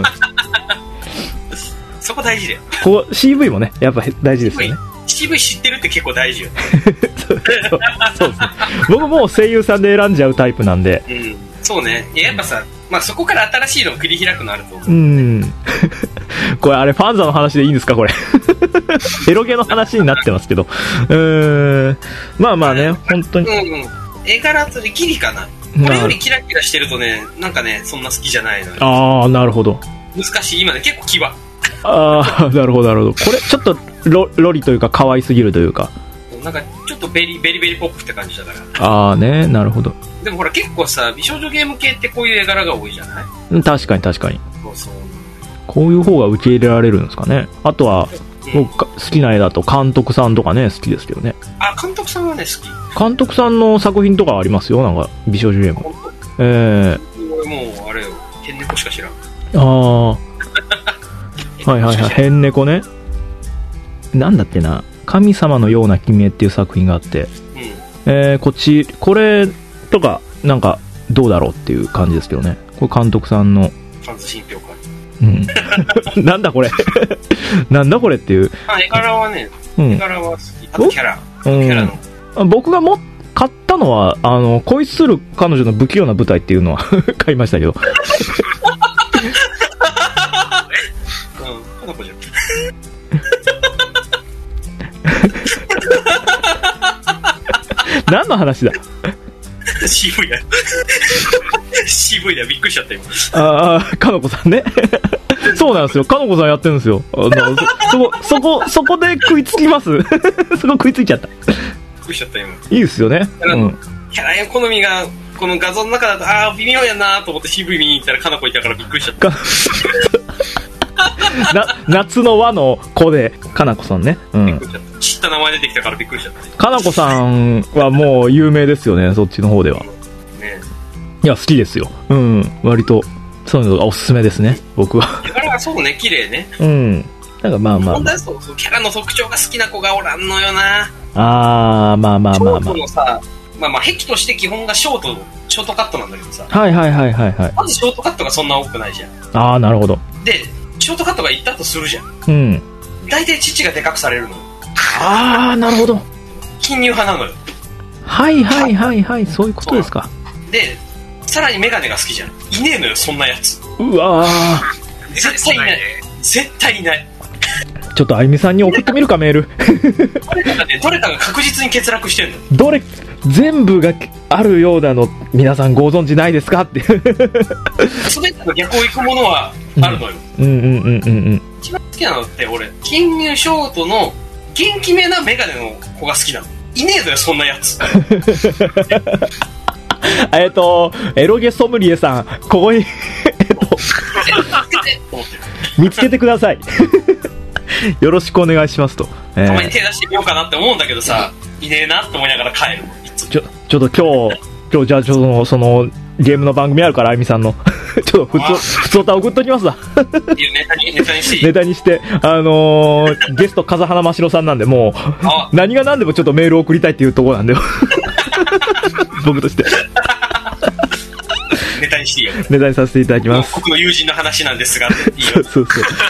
そこ大事だよ。 CV もね、やっぱ大事ですよね。 CV 知ってるって結構大事よね。 そうですね。僕もう声優さんで選んじゃうタイプなんで。 そうね。やっぱさ、そこから新しいのを繰り開くのあると思う。 これあれファンザの話でいいんですかこれ。エロゲの話になってますけど。まあね、本当に。 絵柄とギリかな。これよりキラキラしてるとね、なんかね、そんな好きじゃないのよ。 なるほど。 難しい。今ね、結構際。 なるほど。これちょっとロリというか可愛すぎるというか。 なんかちょっとベリポップって感じだから。 ね、なるほど。 でもほら結構さ、美少女ゲーム系ってこういう絵柄が多いじゃない？ 確かに。 そう。 こういう方が受け入れられるんですかね。あとは、僕好きな絵だと監督さんとかね、好きですけどね。 監督さんはね、好き。 監督さんの作品とかありますよ、なんか美少女ゲーム。 俺もうあれよ、変猫しか知らん。 はい。変猫ね。なんだっけな、神様のような君へっていう作品があって、これとかなんかどうだろうっていう感じですけどね。これ監督さんのファンズ品評会。 なんだこれ。なんだこれっていう。 絵柄はね、絵柄は好き。あとキャラの。 僕が買ったのは、恋する彼女の不器用な舞台っていうのは買いましたけど。 かなこじゃん。 何の話だ。 渋いな。渋いな、びっくりしちゃった今。 ああ、かのこさんね。そうなんですよ。かのこさんやってるんですよ。そこで食いつきます。そこ食いついちゃった。 びっくりしちゃった今。 いいですよね。うん。 キャラ好みが、この画像の中だと、微妙やなと思って渋い見に行ったらかなこいたからびっくりしちゃった。 夏の和の子で、かなこさんね。うん。 知った名前出てきたからびっくりしちゃった。 かなこさんはもう有名ですよね、そっちの方では。 ね、 いや、好きですよ。うん。割と、そういうのがおすすめですね、僕は。 キャラがそうね、綺麗ね。 うん。なんかまあまあ。 問題はそう、キャラの特徴が好きな子がおらんのよな。 まあまあまあ。ショートのさ、壁として基本がショートカットなんだけどさ。 はい。 まずショートカットがそんな多くないじゃん。 なるほど。 で、ショートカットがいったとするじゃん。 うん。 大体父がでかくされるの。 なるほど。 金乳派なのよ。 はい、そういうことですか。 で、さらにメガネが好きじゃん。いねえのよ、そんなやつ。 うわー。絶対いない。絶対いない。 ちょっとあゆみさんに送ってみるか、メール。 どれかが確実に欠落してるの。 全部があるようなの、皆さんご存知ないですかって。 全ての逆を行くものはあるのよ。一番好きなのって、俺、金乳ショートの元気めなメガネの子が好きなの。いねえのよ、そんなやつ。 エロゲソムリエさん、ここに、見つけてください。よろしくお願いしますと。 たまに手出してみようかなって思うんだけどさ、いねえなって思いながら帰る。 ちょっと今日じゃあちょっとそのゲームの番組あるから、あゆみさんのちょっと普通歌送っときますわ。 いいネタにしていい？ ネタにしてゲスト風花真城さんなんで、もう何が何でもちょっとメール送りたいっていうところなんで僕としてネタにしていいよ。 ネタにさせていただきます。 僕の友人の話なんですが、いいよ。 そう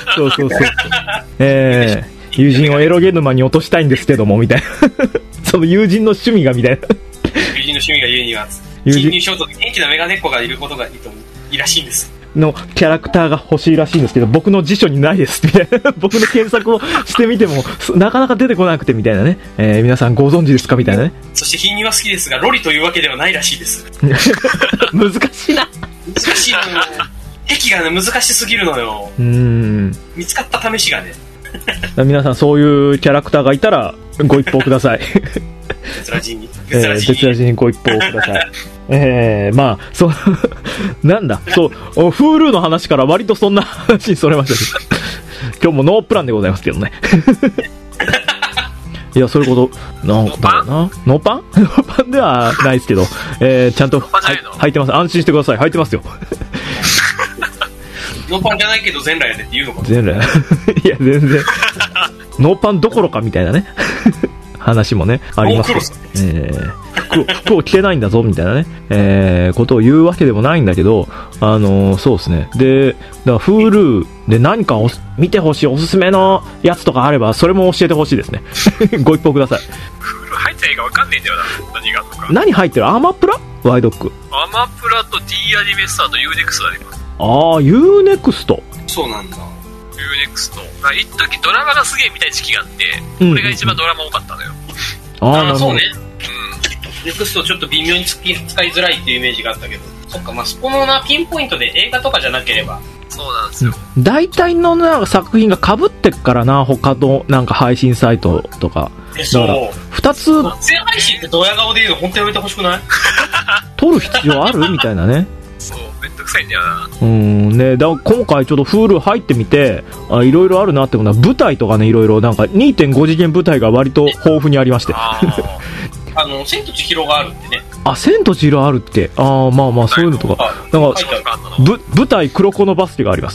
友人をエロゲ沼に落としたいんですけどもみたいなその友人の趣味がみたいな。 友人の趣味が家には金乳ショートで元気なメガネっ子がいることがいいらしいんですのキャラクターが欲しいらしいんですけど、僕の辞書にないですみたいな。僕の検索をしてみてもなかなか出てこなくてみたいなね。皆さんご存知ですかみたいなね。 そして貧乳は好きですが、ロリというわけではないらしいです。 難しいな。 難しいのよ。癖がね、難しすぎるのよ。見つかった試しがね。 皆さんそういうキャラクターがいたらご一報ください。 絶ラジにご一報ください。まあそうなんだ、そう Hulu の話から割とそんな話にそれましたけど今日もノープランでございますけどね。いや、そういうことなんかだろうな。ノーパンではないですけど、ちゃんと履いてます。安心してください。履いてますよ。 ノーパンじゃないけど全裸やでって言うのかな。 全裸いや全然ノーパンどころかみたいなね話もねありますけど、服を着てないんだぞみたいなね、ことを言うわけでもないんだけど、そうですね。で、だから Hulu で何か見てほしいおすすめのやつとかあれば、それも教えてほしいですね。ご一報ください。 Hulu 入ってないか分かんねえんだよな、何がとか。 何入ってる？アマプラ？ワイドック。 アマプラと D アニメスターと UNEXT あります。 UNEXT。 そうなんだ。 UNEXT。一時ドラマがすげえ見たい時期があって、これが一番ドラマ多かったのよ。 そうね。NEXT ちょっと微妙に使いづらいっていうイメージがあったけど、そっか、まあそこのピンポイントで映画とかじゃなければ。 そうなんですよ。 大体のなんか作品が被ってっからな、他のなんか配信サイトとか。 そう。 2つ。 全配信ってドヤ顔で言うの本当にやめてほしくない？ 撮る必要あるみたいなね。 そう、めんどくさいんだよな。 ね、だから今回ちょっと Hulu 入ってみて、いろいろあるなってことは、舞台とかね、いろいろなんか 2.5 次元舞台が割と豊富にありまして。 千と千尋があるってね。 千と千尋あるって。まあそういうのとか。なんか、舞台黒子のバスケがあります。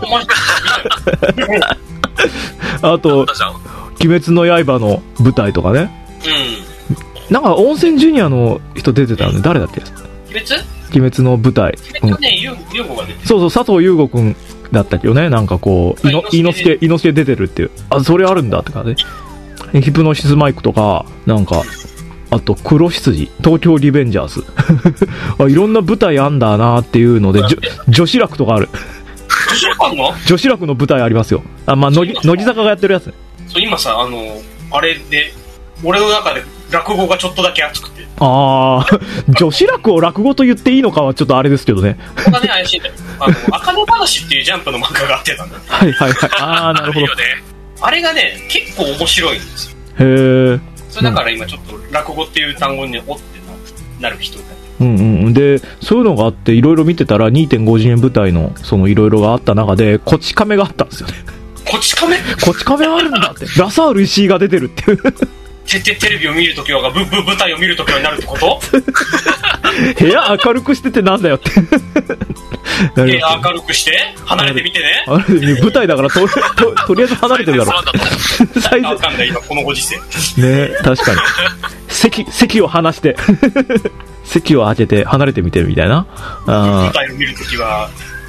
あと、鬼滅の刃の舞台とかね。なんか温泉ジュニアの人出てたのね。誰だっけ？鬼滅の舞台。そう、佐藤優吾くんだったけどね。なんかこう、伊之助出てるっていう。それあるんだってかね。ヒプノシスマイクとか、なんか、 あと黒羊、東京リベンジャーズあ、いろんな舞台あんだなっていうので、女子楽とかある。 女子楽あんの？ 女子楽の舞台ありますよ。あ、まあ、乃木坂がやってるやつね。 そう、今さ、あれで、俺の中で落語がちょっとだけ熱くて。 ああ、女子楽を落語と言っていいのかはちょっとあれですけどね。 ここがね、怪しいんだよ。赤の話っていうジャンプの漫画があってたんだよ。 はいはいはい。ああ、なるほど。 あれがね、結構面白いんですよ。 へえ。 それだから今ちょっと落語っていう単語におってなる人だ。 うんうん。で、そういうのがあっていろいろ見てたら 2.5 次元舞台のそのいろいろがあった中で、こち亀があったんですよね。 こち亀？ こち亀あるんだって。ラサール石井が出てるっていう。 テレビを見るときは舞台を見るときはになるってこと？ 部屋明るくしててなんだよって部屋明るくして離れてみてね。 あれ舞台だからとりあえず離れてるだろ。 最初わかんない今このご時世。 ね、確かに。席を離して席を開けて離れてみてるみたいな。 舞台を見るときは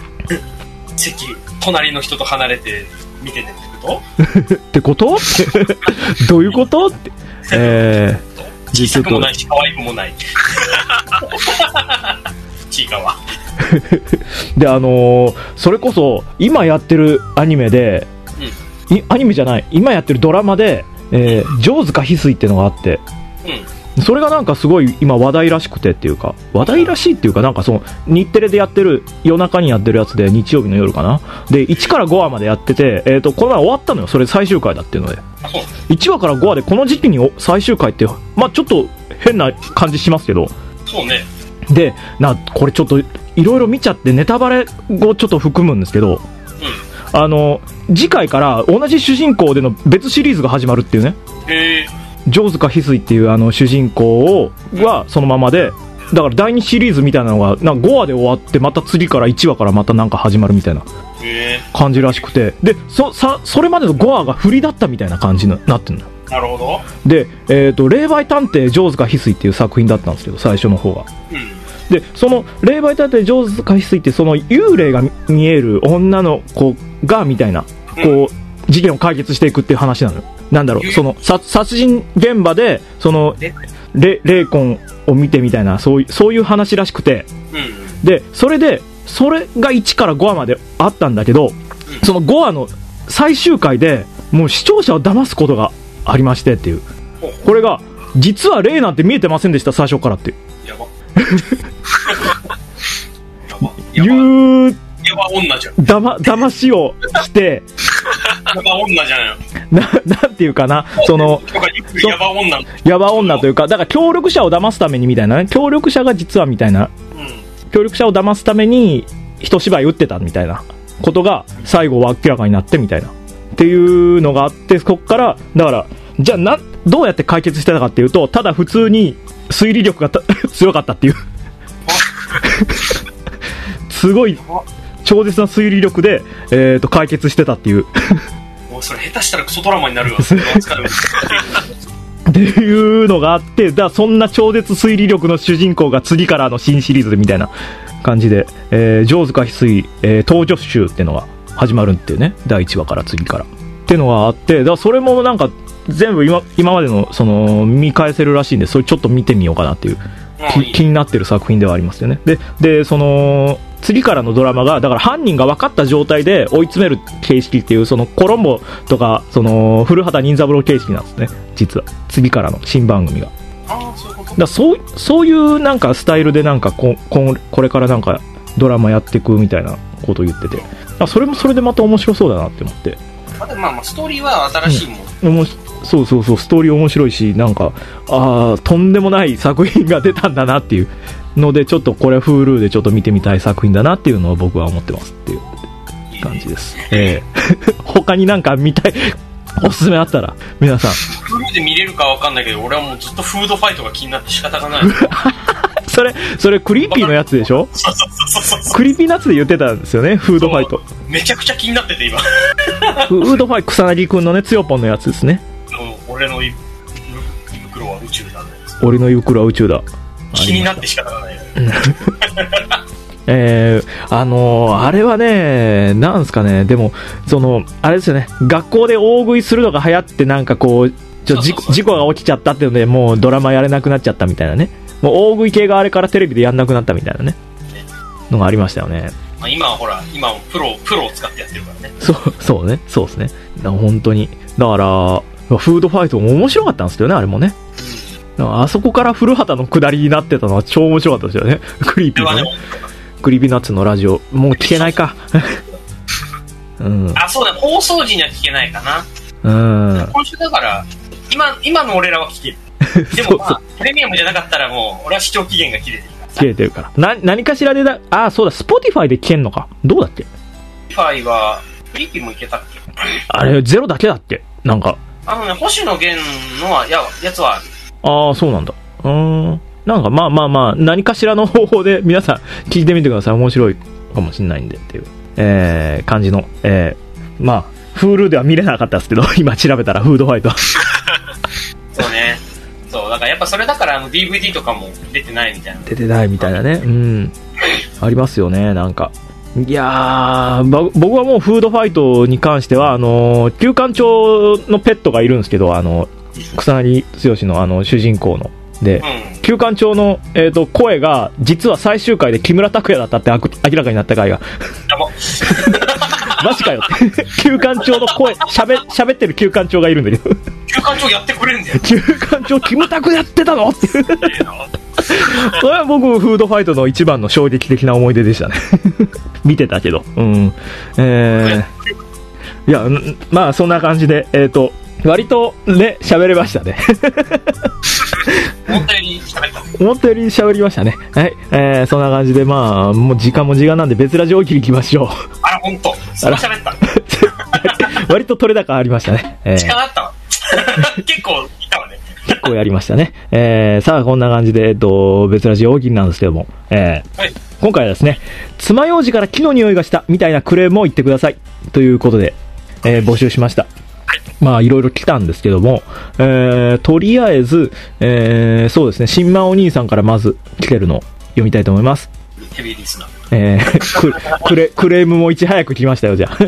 隣の人と離れて見てねってことってどういうことって。 小さくもないし可愛くもないちいかわで、それこそ今やってるアニメで、アニメじゃない、今やってるドラマで、城塚翡翠ってのがあって、それがなんかすごい今話題らしくてっていうか、話題らしいっていうか、なんかその日テレでやってる、夜中にやってるやつで、日曜日の夜かなで1から5話までやってて、この前終わったのよ。それ最終回だっていうので、1話から5話でこの時期に最終回って、まあちょっと変な感じしますけど、 そうね。 でこれちょっといろいろ見ちゃってネタバレをちょっと含むんですけど、次回から同じ主人公での別シリーズが始まるっていうね。城塚翡翠っていう主人公はそのままで、だから第2シリーズみたいなのがなんか5話で終わって、また次から1話からまたなんか始まるみたいな感じらしくて、でそれまでの5話が振りだったみたいな感じになってるのよ。 なるほど。 で、霊媒探偵城塚翡翠っていう作品だったんですけど、最初の方が、でその霊媒探偵城塚翡翠ってその幽霊が見える女の子がみたいなこう事件を解決していくっていう話なのよ。なんだろう、その殺人現場でその霊魂を見てみたいな、そういう話らしくて、でそれが1から5話まであったんだけど、その5話の最終回でもう視聴者を騙すことがありましてっていう、これが実は霊なんて見えてませんでした最初からっていうやばいうヤバ女じゃん。 騙しをしてヤバ女じゃんよ。 なんていうかな、そのヤバ女というか、だから協力者を騙すためにみたいなね、協力者が実はみたいな、協力者を騙すために一芝居打ってたみたいなことが最後は明らかになってみたいなっていうのがあって、そこからだからじゃあどうやって解決してたかっていうと、ただ普通に推理力が強かったっていうすごい超絶な推理力で、解決してたっていうもうそれ下手したらクソドラマになるわっていうのがあって、だからそんな超絶推理力の主人公が次からの新シリーズでみたいな感じで、城塚翡翠、登場集っていうのが始まるっていうね、第1話から次からっていうのがあって、だからそれもなんか全部今までのその見返せるらしいんで、それちょっと見てみようかなっていう気になってる作品ではありますよね。でその次からのドラマがだから犯人が分かった状態で追い詰める形式っていう、そのコロンボとかその古畑任三郎形式なんですね、実は次からの新番組が。そういうなんかスタイルでなんかこれからなんかドラマやっていくみたいなことを言ってて、それもそれでまた面白そうだなって思って。 まあストーリーは新しいもん、 そうストーリー面白いし、なんかとんでもない作品が出たんだなっていうので、ちょっとこれ Hulu でちょっと見てみたい作品だなっていうのを僕は思ってますっていう感じです。他になんか見たいおすすめあったら皆さん。 Hulu で見れるかわかんないけど、俺はもうずっとフードファイトが気になって仕方がないそれクリーピーのやつでしょ。クリーピーナッツで言ってたんですよね、フードファイト。 めちゃくちゃ気になってて今フードファイト、草薙くんのね、つよぽんのやつですね。 俺の胃袋は宇宙だね。 俺の胃袋は宇宙だ。 気になって仕方がないあれはね、なんすかね、でもそのあれですよね、学校で大食いするのが流行って、なんかこう事故が起きちゃったっていうので、もうドラマやれなくなっちゃったみたいなね。もう大食い系があれからテレビでやんなくなったみたいなね。のがありましたよね。 まあ、今はほら、今はプロを使ってやってるからね。 そうね。そうですね。だから本当に。だから、フードファイトも面白かったんですよね、あれもね。だからあそこから古畑の下りになってたのは超面白かったですよね。クリーピーのね。クリーピーナッツのラジオ。もう聞けないか。うん。あ、 そうだ、放送時には聞けないかな。今週だから、今の俺らは聞ける。でもまあ、プレミアムじゃなかったらもう、俺は視聴期限が切れてるから。 切れてるから。何かしらでそうだ、Spotify で聞けんのか。どうだっけ？ Spotify は、フリッピーもいけたっけ？ あれ、ゼロだけだっけ？なんか。 星野源のやつはある。 ああ、そうなんだ。なんかまあ、何かしらの方法で皆さん聞いてみてください。面白いかもしれないんでっていう、感じの、まあ、Hulu では見れなかったですけど、今調べたらフードファイト。 そうね。そう、だからやっぱそれだからDVD とかも出てないみたいな。 出てないみたいなね。うん。ありますよね、なんか。いやー、僕はもうフードファイトに関しては、旧館長のペットがいるんですけど、草薙剛の主人公の。で、旧館長の、声が、実は最終回で木村拓哉だったって明らかになった回が。マジかよって。旧館長の声、喋ってる旧館長がいるんだけど。 旧館長やってくれるんだよ。 旧館長、キムタクやってたのって。それは僕もフードファイトの一番の衝撃的な思い出でしたね。見てたけど。うん。いや、まあそんな感じで、割とね、喋れましたね。 思ったより喋った。 思ったより喋りましたね。はい。そんな感じで、まあ、もう時間も時間なんで別ラジオ切り行きましょう。 あら、ほんと。それ喋った。 割と取れ高ありましたね。 時間あったわ。結構いたわね。 結構やりましたね。さあ、こんな感じで、別ラジオ大喜利なんですけども、はい、今回はですね、爪楊枝から木の匂いがしたみたいなクレームを言ってください。ということで、募集しました。まあ、いろいろ来たんですけども、とりあえず、そうですね、新馬お兄さんからまず来てるのを読みたいと思います。 ヘビーリスナー。 クレームもいち早く来ましたよ、じゃあ。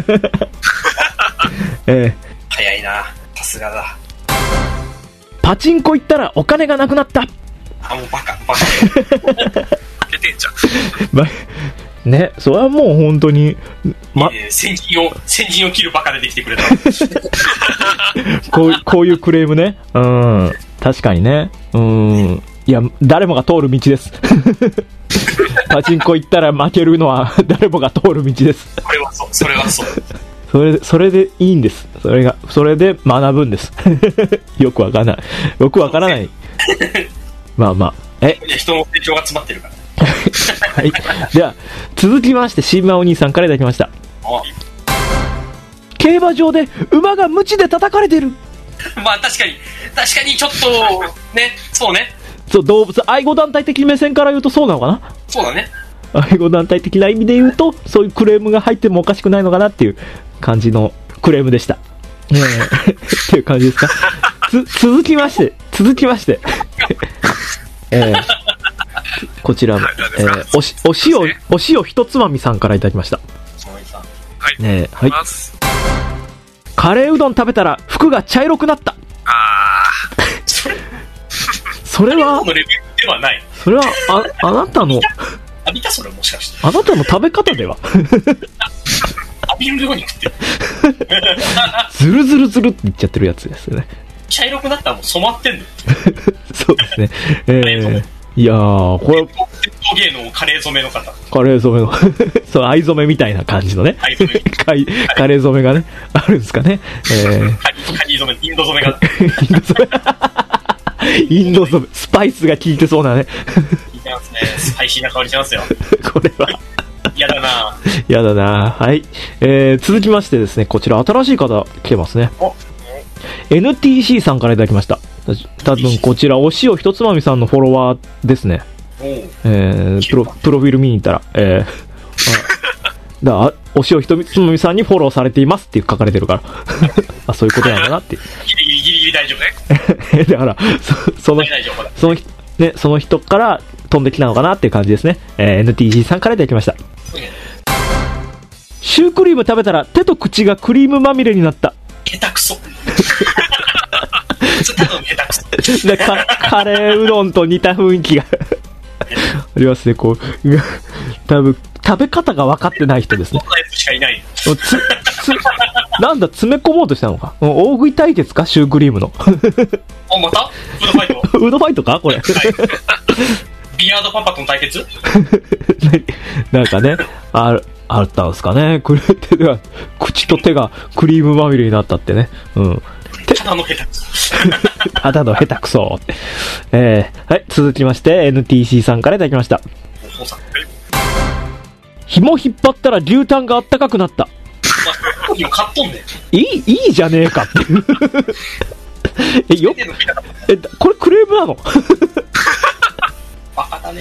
早いな。さすがだ。 パチンコ行ったらお金がなくなった。 あ、もうバカ。出てんじゃん。ね、それはもう本当に、 先陣を切るバカ出てきてくれた。 こういうクレームね。確かにね。いや、誰もが通る道です。パチンコ行ったら負けるのは誰もが通る道です。 それはそう。 それでいいんです。それで学ぶんです。よくわからない。まあ。 人の成長が詰まってるから。 はい。では、続きまして、新馬お兄さんからいただきました。競馬場で馬が鞭で叩かれてる。 まあ確かにちょっと、ね、そうね。 そう、動物愛護団体的目線から言うとそうなのかな。 そうだね。 愛護団体的な意味で言うと、そういうクレームが入ってもおかしくないのかなっていう感じのクレームでした。っていう感じですか。続きまして、こちら、お塩ひとつまみさんからいただきました。はい。カレーうどん食べたら服が茶色くなった。それはレベルではない。 それはあなたの浴びたそれもしかして。 あなたの食べ方では。 浴びるように食ってる。 ずるって言っちゃってるやつですよね。 茶色くなったらもう染まってんの。 そうですね。いやー、これ伝統芸能カレー染めの方。 カレー染めのそう、藍染めみたいな感じのね。カレー染めがね、あるんですかね。 カニ染め、インド染めが。 インド染め、スパイスが効いてそうなね。 効いてますね。スパイシーな香りしますよ。 これは。 やだな。 はい。続きましてですね、こちら新しい方来てますね。NTC さんからいただきました。多分こちらお塩ひとつまみさんのフォロワーですね。プロフィール見に行ったら、お塩ひとつまみさんにフォローされていますって書かれてるからそういうことなんだなっていう。 ギリ大丈夫ね。 だからその人から飛んできたのかなっていう感じですね。NTC さんからいただきました。シュークリーム食べたら手と口がクリームまみれになった。 下手くそ。 ただの下手くそ。 でカレーうどんと似た雰囲気がありますね。こう多分食べ方が分かってない人ですね。 そんなやつしかいない。 なんだ、詰め込もうとしたのか。大食い対決か、シュークリームの。 あ、またフードファイトフードファイトかこれ。 はい、ビアードパパとの対決なんかね、あったんですかね。手が、口と手がクリームまみれになったってね。うん。 ただの下手くそ。 ただの下手くそって。はい、続きまして、NTC さんからいただきました。紐引っ張ったら牛タンがあったかくなった。 買っとんねん。いいじゃねえかっていうこれクレームなのバカだね。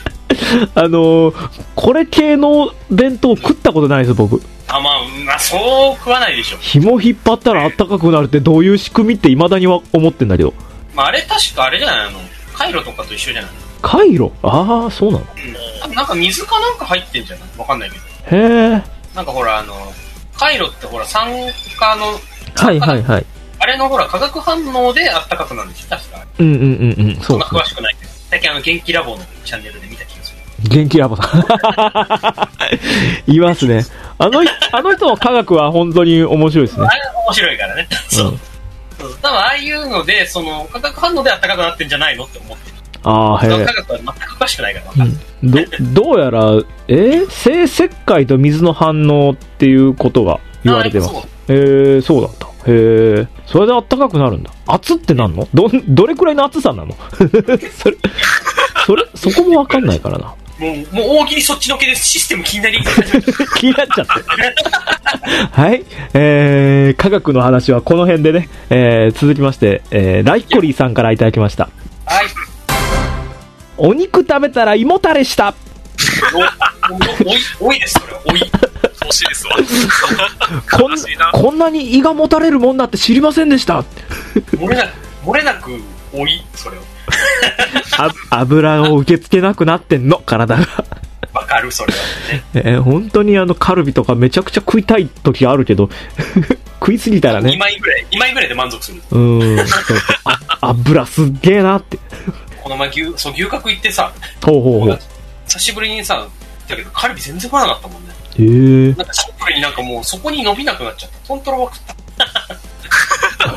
これ系の弁当食ったことないです僕。 まあそう食わないでしょ。 紐引っ張ったらあったかくなるってどういう仕組みって未だには思ってんだけど。 あれ確かあれじゃないの、カイロとかと一緒じゃないの。 カイロ、ああそうなの。 なんか水かなんか入ってんじゃないわかんないけど。 へえ。 なんかほらカイロってほら酸化の、 はいはいはい。 あれのほら化学反応であったかくなるんでしょ確か。 そんな詳しくないけど。最近元気ラボのチャンネルで見た気がする。 元気ラボさんいますね。あの人の科学は本当に面白いですね。 あれ面白いからね。そう。多分ああいうのでその化学反応であったかくなってんじゃないのって思ってる。 ああ、へえ。 科学は全く詳しくないから分かんない。 どうやら生石灰と水の反応っていうことが言われてます。そうだった。へえ。それであったかくなるんだ。熱ってなんの？どれくらいの熱さなの？そこも分かんないからな。 もう大喜利そっちのけでシステム気になり気になっちゃってはい、科学の話はこの辺でね、続きまして、ライコリーさんからいただきました。 はい。 お肉食べたら胃もたれした。 おいです、それは。おい。 欲しいですわ。 こんなに胃がもたれるもんだって知りませんでした。 漏れなくおい、それを。 油を受け付けなくなってんの、体が。 わかる、それは、ね。 本当にカルビとかめちゃくちゃ食いたい時があるけど、食いすぎたらね。 2枚ぐらいで満足する。 油すっげえなって。 この前牛角行ってさ、 ほう久しぶりにさ、だけどカルビ全然食わなかったもんね。なんかシンプルになんかもうそこに伸びなくなっちゃった。トントロは食った。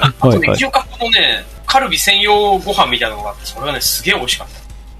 あとね、牛角のね、カルビ専用ご飯みたいなのがあって、それがね、すげえ美味しかった。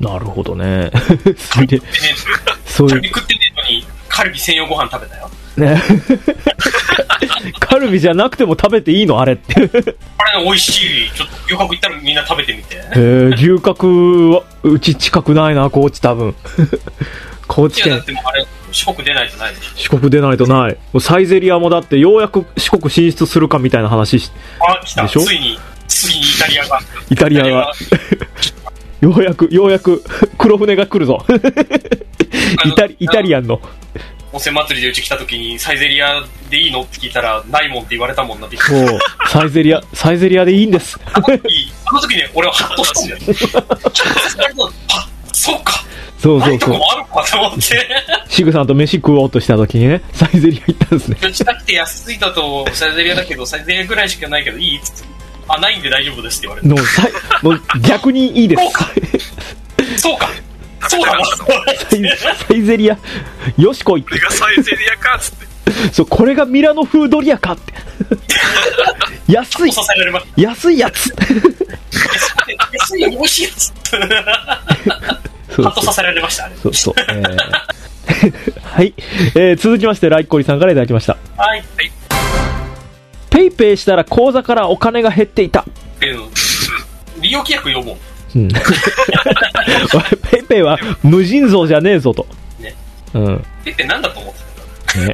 なるほどね。 カルビ食ってねえのに、カルビ専用ご飯食べたよ。 ね、カルビじゃなくても食べていいのあれって。 あれね、美味しい。ちょっと牛角行ったらみんな食べてみて。 牛角はうち近くないな、高知多分。高知県。 だってもうあれ四国出ないとないでしょ。 四国出ないとない。サイゼリアもだってようやく四国進出するかみたいな話でしょ。 ついにイタリアがようやく黒船が来るぞ。イタリアンの温泉祭りでうち来た時にサイゼリアでいいのって聞いたらないもんって言われたもんな。 そうサイゼリアでいいんです。 あの時ね、俺はハッとしたんだよ。そうか。 そうあるかと思って。 シグさんと飯食おうとした時にね、サイゼリア行ったんですね。 近くて安いだとサイゼリアだけど、サイゼリアぐらいしかないけどいいっつって。ないんで大丈夫ですって言われて。 もう逆にいいです。 そうか。そうだな。 サイゼリアよしこいって。 これがサイゼリアかっつって。 そう、これがミラノ風ドリアかって。安いやつ。安い美味しいやつ。ハッとさせられましたね。 そう。はい、続きましてライコリさんからいただきました。 はい。 ペイペイしたら口座からお金が減っていた。 利用規約読もう。 ペイペイは無尽蔵じゃねえぞと。 ね。 ペイペイなんだと思ってたの？ね。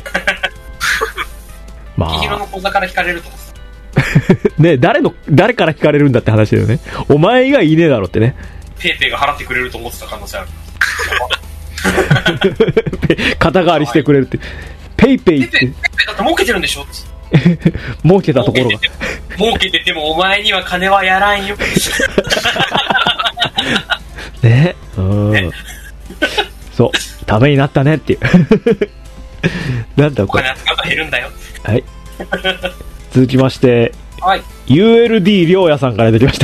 まあ。 黄色の口座から引かれると思ってた。 ね、誰から引かれるんだって話だよね。お前以外いねえだろってね。 ペイペイが払ってくれると思ってた可能性ある。 肩代わりしてくれるって。ペイペイってだって儲けてるんでしょ。 儲けたところが儲けててもお前には金はやらんよ。 ね、そうためになったねっていう。なんだこれ。 お金が減るんだよ。 はい。続きまして、 はい。 ULD りょうやさんから出てきました。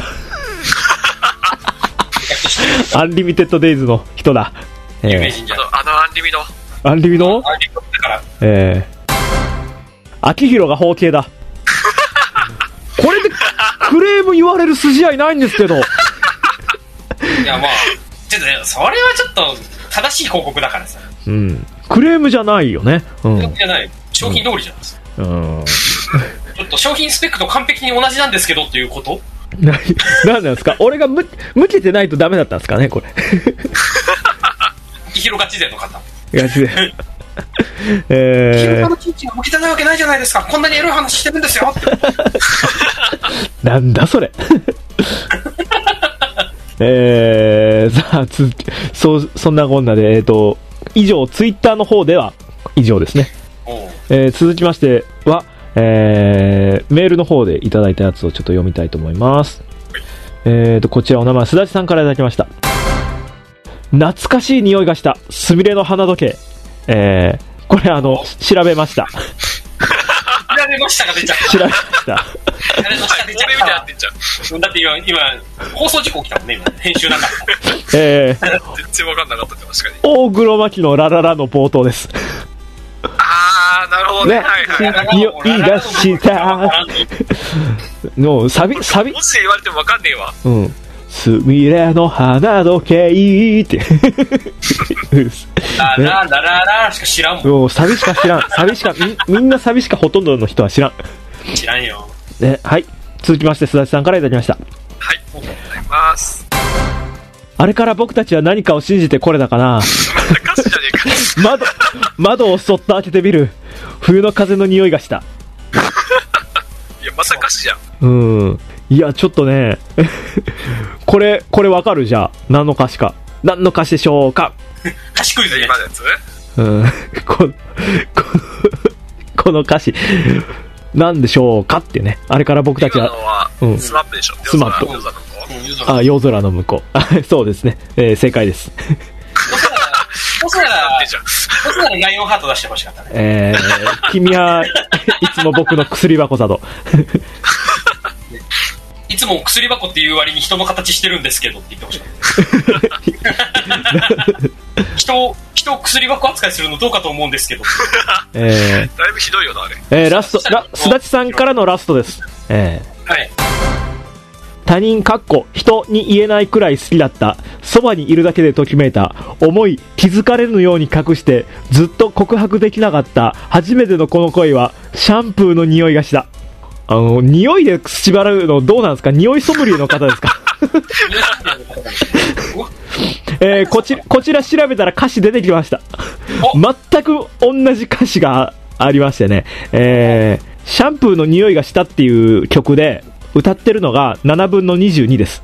アンリミテッドデイズの人だ。 有名人じゃん。 アンリミの。 アンリミのアンリミだから。 秋広が包茎だ。これでクレーム言われる筋合いないんですけど。 いや、まあ、ちょっとね、それはちょっと正しい広告だからさ。 うん。クレームじゃないよね。うん。 クレームじゃない。商品通りじゃないですか。 うん。 ちょっと商品スペックと完璧に同じなんですけどっていうこと？ なんなんですか？俺が向けてないとダメだったんですかね、これ。 秋広ガチ勢の方。 ガチ勢。 秋広のチンチンが向けてないわけないじゃないですか。こんなにエロい話してるんですよって。 なんだそれ。さあそんなこんなで以上ツイッターの方では以上ですね。続きましては、メールの方でいただいたやつをちょっと読みたいと思います。こちらお名前すだちさんからいただきました。懐かしい匂いがしたすみれの花時計。これ調べました。 調べましたが出ちゃった。 調べました。 調べました出ちゃった。だって今放送事故起きたもんね、今編集なかった。 全然わかんなかったって確かに。 大黒摩季のラララの冒頭です。 あー、なるほどね。はい。 匂いがしたのサビ。 文字で言われてもわかんねえわ。 うん。すみれの花時計って。 ラララララしか知らんもん。 もうサビしか知らん。サビしかみんなサビしかほとんどの人は知らん。 知らんよ。 ね、はい。続きましてすだちさんからいただきました。 はい。ありがとうございます。 あれから僕たちは何かを信じてこれだかな。 歌詞じゃねえか。 窓をそっと開けてみる冬の風の匂いがした。 いや、まさか歌詞じゃうん。 ん。いや、ちょっとね、これわかる？じゃあ、何の歌詞か。何の歌詞でしょうか？ 歌詞クイズ今のやつ？ この歌詞、何でしょうかってね。あれから僕たちは、 スマップでしょ。 スマップ。夜空の向こう。そうですね。正解です。 そしたらライオンハート出してほしかったね。 君はいつも僕の薬箱だと。 いつも薬箱っていう割に人の形してるんですけどって言ってほしかった。人を薬箱扱いするのどうかと思うんですけど。 だいぶひどいよな、あれ。 ラスト、すだちさんからのラストです。 はい。 他人人に言えないくらい好きだった、そばにいるだけでときめいた、思い気づかれぬように隠してずっと告白できなかった初めてのこの恋はシャンプーの匂いがした。匂いで縛るのどうなんですか？匂いソムリエの方ですか？こちら調べたら歌詞出てきました。全く同じ歌詞がありましてね、シャンプーの匂いがしたっていう曲で歌ってるのが7分の22です。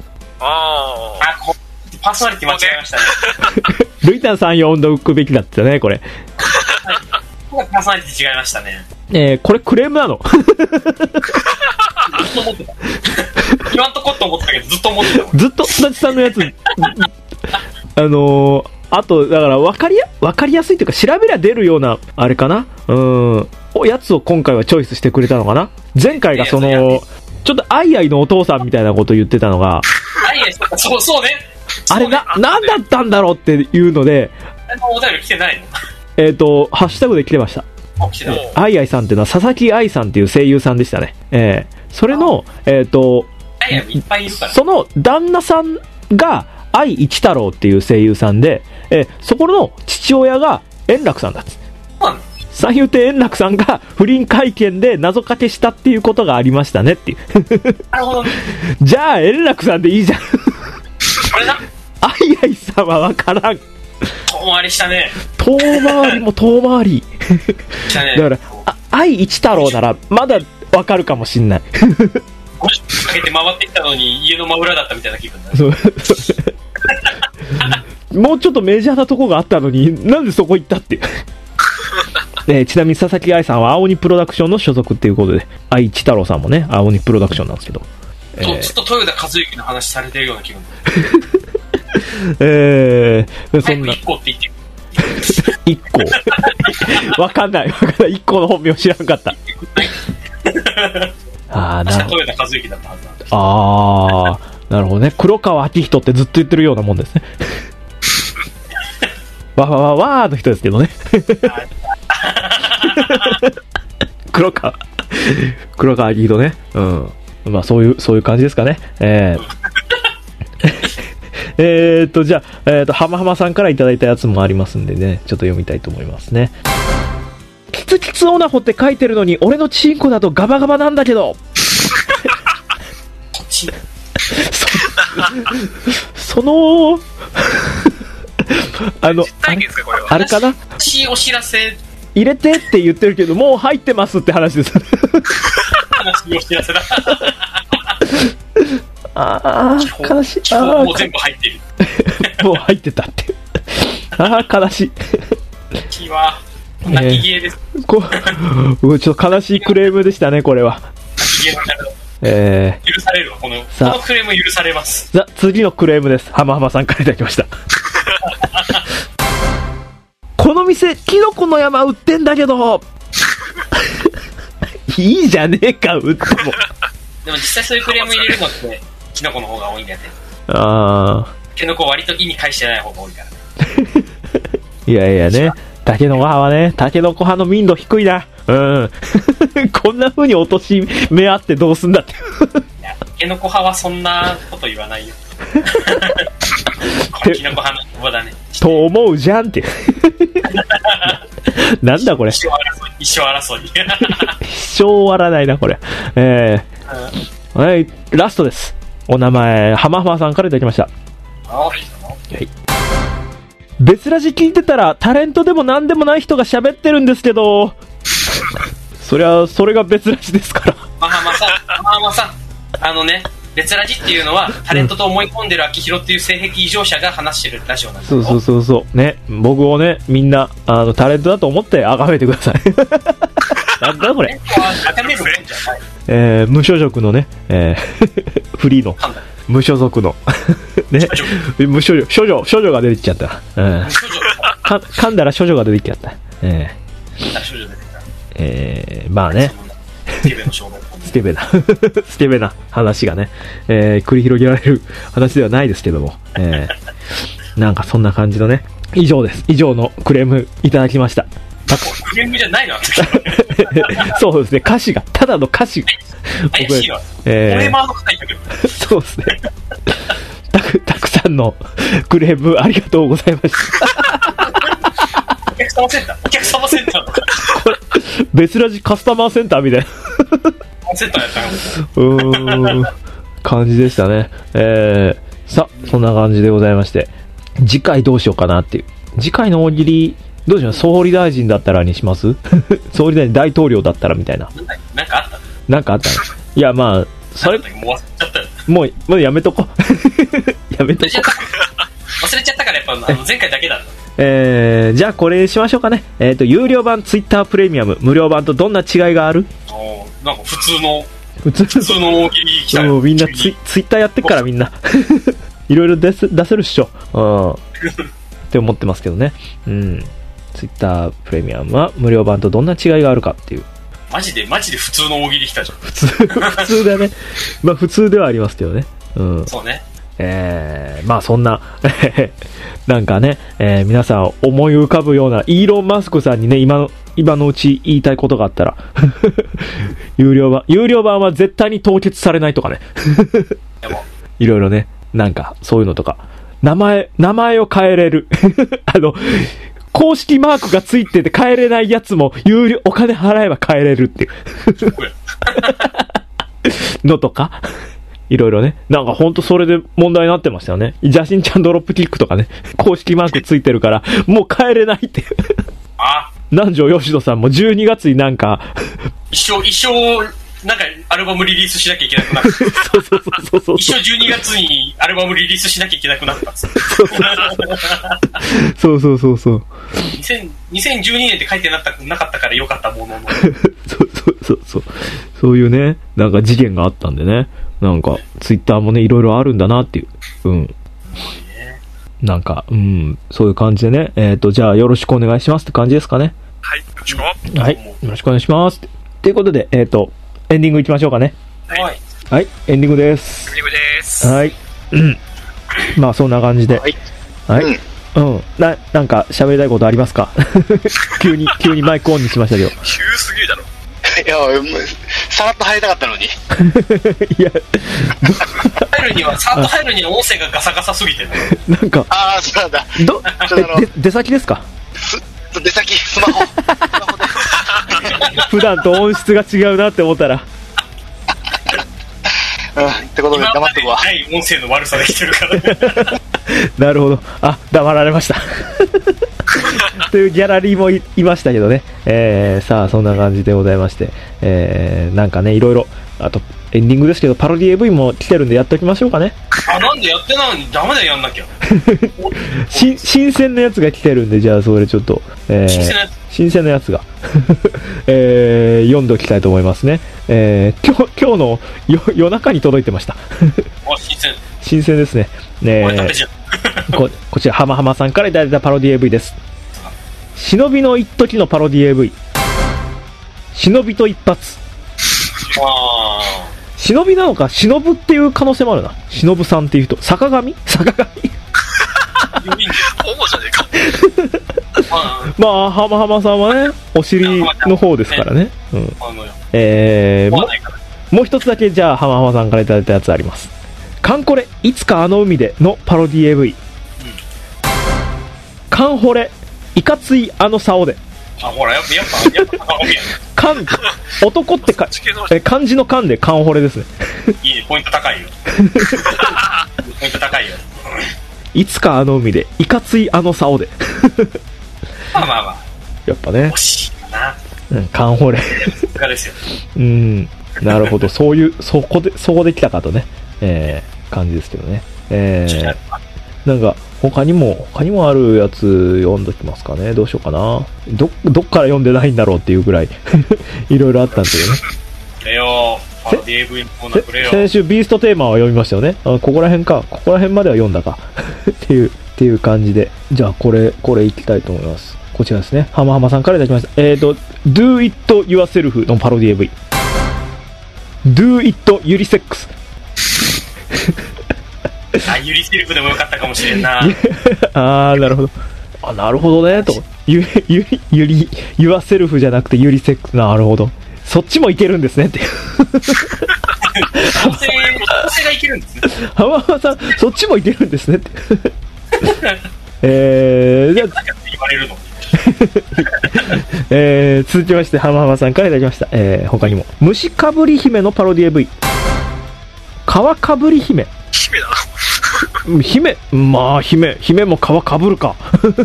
パーソナリティ間違えましたね。 ルイタンさん読んでおくべきだったね、これ。 パーソナリティ違いましたね。 これクレームなの？ ずっと思ってた。言わんとこって思ってたけど、ずっと思ってた。 ずっとすだちさんのやつ、あと、だから分かりやすいというか、調べりゃ出るような、あれかな？やつを今回はチョイスしてくれたのかな？前回がちょっとアイアイのお父さんみたいなこと言ってたのが、 アイアイ、そうね。 あれなんだったんだろうっていうので、 お便り来てないの？ ハッシュタグで来てました。アイアイさんっていうのは佐々木愛さんっていう声優さんでしたね。それの、その旦那さんが愛一太郎っていう声優さんで、そこの父親が円楽さんだっつ。三遊亭円楽さんが不倫会見で謎かけしたっていうことがありましたねっていう。 なるほどね。 じゃあ円楽さんでいいじゃん。 あれだ。 アイアイさんはわからん。 遠回りしたね。 遠回りも遠回り。だから愛一太郎ならまだわかるかもしんない。 かけて回ってきたのに家の真裏だったみたいな気分だね。 もうちょっとメジャーなとこがあったのになんでそこ行ったっていう。ちなみに佐々木愛さんは青鬼プロダクションの所属っていうことで、愛一太郎さんもね青鬼プロダクションなんですけど、 ずっと豊田和幸の話されてるような気分。 そんな 1個って言って 1個わかんない1個の本名知らんかった。 ああ、 確か豊田和之だったはずなんです。 ああ、なるほどね。黒川明人ってずっと言ってるようなもんですね。わわわわーの人ですけどね。黒川明人ね。うん。まあそういう感じですかね。じゃあ、浜浜さんからいただいたやつもありますんでね、ちょっと読みたいと思いますね。キツキツオナホって書いてるのに、俺のチンコだとガバガバなんだけど。その、あれかな、 お知らせ入れてって言ってるけど、もう入ってますって話です。 お知らせだ。 ああ、悲しい。 もう全部入ってる。 もう入ってたって。ああ、悲しい。 気は泣き消えです。 ちょっと悲しいクレームでしたね、これは。 泣き消えの許されるわ、このクレーム許されます。 次のクレームです。浜浜さんからいただきました。この店、キノコの山売ってんだけど。いいじゃねえか、売っても。 でも実際そういうクレーム入れるのって、キノコの方が多いんだよね。 ああ。 キノコ割と意に返してない方が多いからね。 いやいやね。タケノコ派はね、タケノコ派の民度低いな。うん。こんな風に落とし目あってどうすんだって。 いや、タケノコ派はそんなこと言わないよ。これキノコ派の言葉だね。 と思うじゃんって。なんだこれ。 一生争い。 一生終わらないな、これ。はい、ラストです。お名前、浜浜さんからいただきました。はい。別ラジ聞いてたら、タレントでも何でもない人が喋ってるんですけど、それが別ラジですから。 浜浜さん、別ラジっていうのは、タレントと思い込んでる秋広っていう性癖異常者が話してるラジオなんですよ。 そう。ね、僕をね、みんな、タレントだと思って崇めてください。なんだこれ。無所属のね、フリーの、無所属の、ね、処女が出てきちゃった。噛んだら処女が出てきちゃった。まあね。スケベな話がね、繰り広げられる話ではないですけども、なんかそんな感じのね、以上です。以上のクレームいただきました。 クレームじゃないのそうですね、ただの歌詞が。 怪しいわ。俺も書いたけど。 そうですね。たくさんのクレームありがとうございました。 お客様センターとか。 別ラジカスタマーセンターみたいな。 センターやった感じでしたね。そんな感じでございまして、次回どうしようかなっていう。次回の大喜利、どうします？総理大臣だったらにします？総理大臣、大統領だったらみたいな。なんかあったの？いや、まあ、それ、もう忘れちゃったよ。もうやめとこ。やめとこ。 忘れちゃったから、やっぱ前回だけだった。 じゃあこれしましょうかね。有料版ツイッタープレミアム、無料版とどんな違いがある？ なんか普通の大喜利来たよ。 みんなツイッターやってっからみんな。いろいろ出せるっしょ。って思ってますけどね。ツイッタープレミアムは無料版とどんな違いがあるかっていう。 マジで普通の大喜利来たじゃん。 普通だね。まあ普通ではありますけどね。 そうね。 まあそんな、なんかね、皆さん思い浮かぶような、イーロン・マスクさんにね、今のうち言いたいことがあったら、有料版は絶対に凍結されないとかね。いろいろね、なんかそういうのとか、名前を変えれる。公式マークがついてて変えれないやつもお金払えば変えれるっていうのとか、いろいろね、なんかほんとそれで問題になってましたよね。邪神ちゃんドロップキックとかね、公式マークついてるからもう変えれないっていう。南條吉野さんも12月になんか一生なんかアルバムリリースしなきゃいけなくなった。そう。一生12月にアルバムリリースしなきゃいけなくなった。 そう。 2012年って書いてなかったからよかったものの。 そういうね、なんか事件があったんでね、なんかツイッターもね、いろいろあるんだなっていう。なんか、そういう感じでね、じゃあよろしくお願いしますって感じですかね。 はい、よろしく。 はい、よろしくお願いします。ということで、 エンディングいきましょうかね。 はい。 はい、エンディングです。 エンディングです。 はい。まあ、そんな感じで。 はい。 はい。なんか喋りたいことありますか？急にマイクオンにしましたけど。 急すぎるだろ。 いや、さらっと入りたかったのに。 いや、 入るには、さっと入るには音声がガサガサすぎてね。 なんか、 ああ、そうなんだ。 出先ですか？ 出先、スマホで。 普段と音質が違うなって思ったら。 ってことで黙っとくわ。 はい、音声の悪さで来てるから。 なるほど。あ、黙られました。というギャラリーも いましたけどね。さあ、そんな感じでございまして。なんかね、いろいろ、あと、エンディングですけど、パロディ AV も来てるんでやっておきましょうかね。 あ、なんでやってないのにダメだよ、やんなきゃ。 新鮮なやつが来てるんで、じゃあ、それちょっと、新鮮なやつが、読んでおきたいと思いますね。今日の夜中に届いてました。 あ、新鮮。 新鮮ですね。こちら、浜浜さんからいただいたパロディ AV です。忍びの一時のパロディ AV。忍びと一発。忍びなのか、忍ぶっていう可能性もあるな。忍さんっていう人。坂上ホモじゃねえか。 まあ、浜浜さんはね、お尻の方ですからね。もう一つだけ、じゃあ、浜浜さんからいただいたやつあります。カンコレ、いつかあの海でのパロディ AV。カンホレ、いかついあの竿で。 あ、ほら、やっぱカン、男って漢字のカンでカンホレですね。 いいね、ポイント高いよ。ポイント高いよ。 いつかあの海で、いかついあの竿で。 まあ。 やっぱね。 惜しいかな。 カンホレ。 がですよ。 なるほど。そこで来たかとね、感じですけどね。なんか、他にもあるやつ読んどきますかね。どうしようかな。どっから読んでないんだろうっていうぐらい、いろいろあったんですけどね。 くれよ。パロディ AV のコーナーくれよ。 先週ビーストテーマは読みましたよね。ここら辺までは読んだか。っていう感じで。じゃあ、これいきたいと思います。こちらですね。浜浜さんからいただきました。Do It Yourself のパロディ AV。Do It Yurisex。 ユリセルフでもよかったかもしれんな。 なるほど。なるほどね、と。ユアセルフじゃなくてユリセックス。なるほど。そっちもいけるんですね、っていう。 女性がいけるんですね。 浜浜さん、そっちもいけるんですね、って。じゃあ、 言われるの。 続きまして、浜浜さんからいただきました。他にも。虫かぶり姫のパロディ AV。川かぶり姫。 姫だな。 姫も皮かぶるか。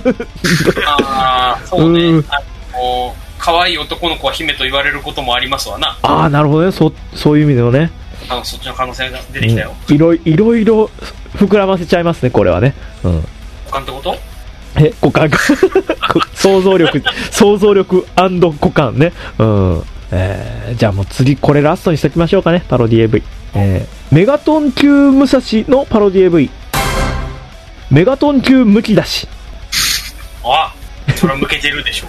そうね。可愛い男の子は姫と言われることもありますわな。 なるほどね。そういう意味でのね。 そっちの可能性が出てきたよ。 いろいろ膨らませちゃいますね、これはね。 股間ってこと？ 股間か。想像力股間ね。じゃあもう次これラストにしときましょうかね。パロディ AV。メガトン級武蔵のパロディ AV。メガトン級むき出し。 それは向けてるでしょ。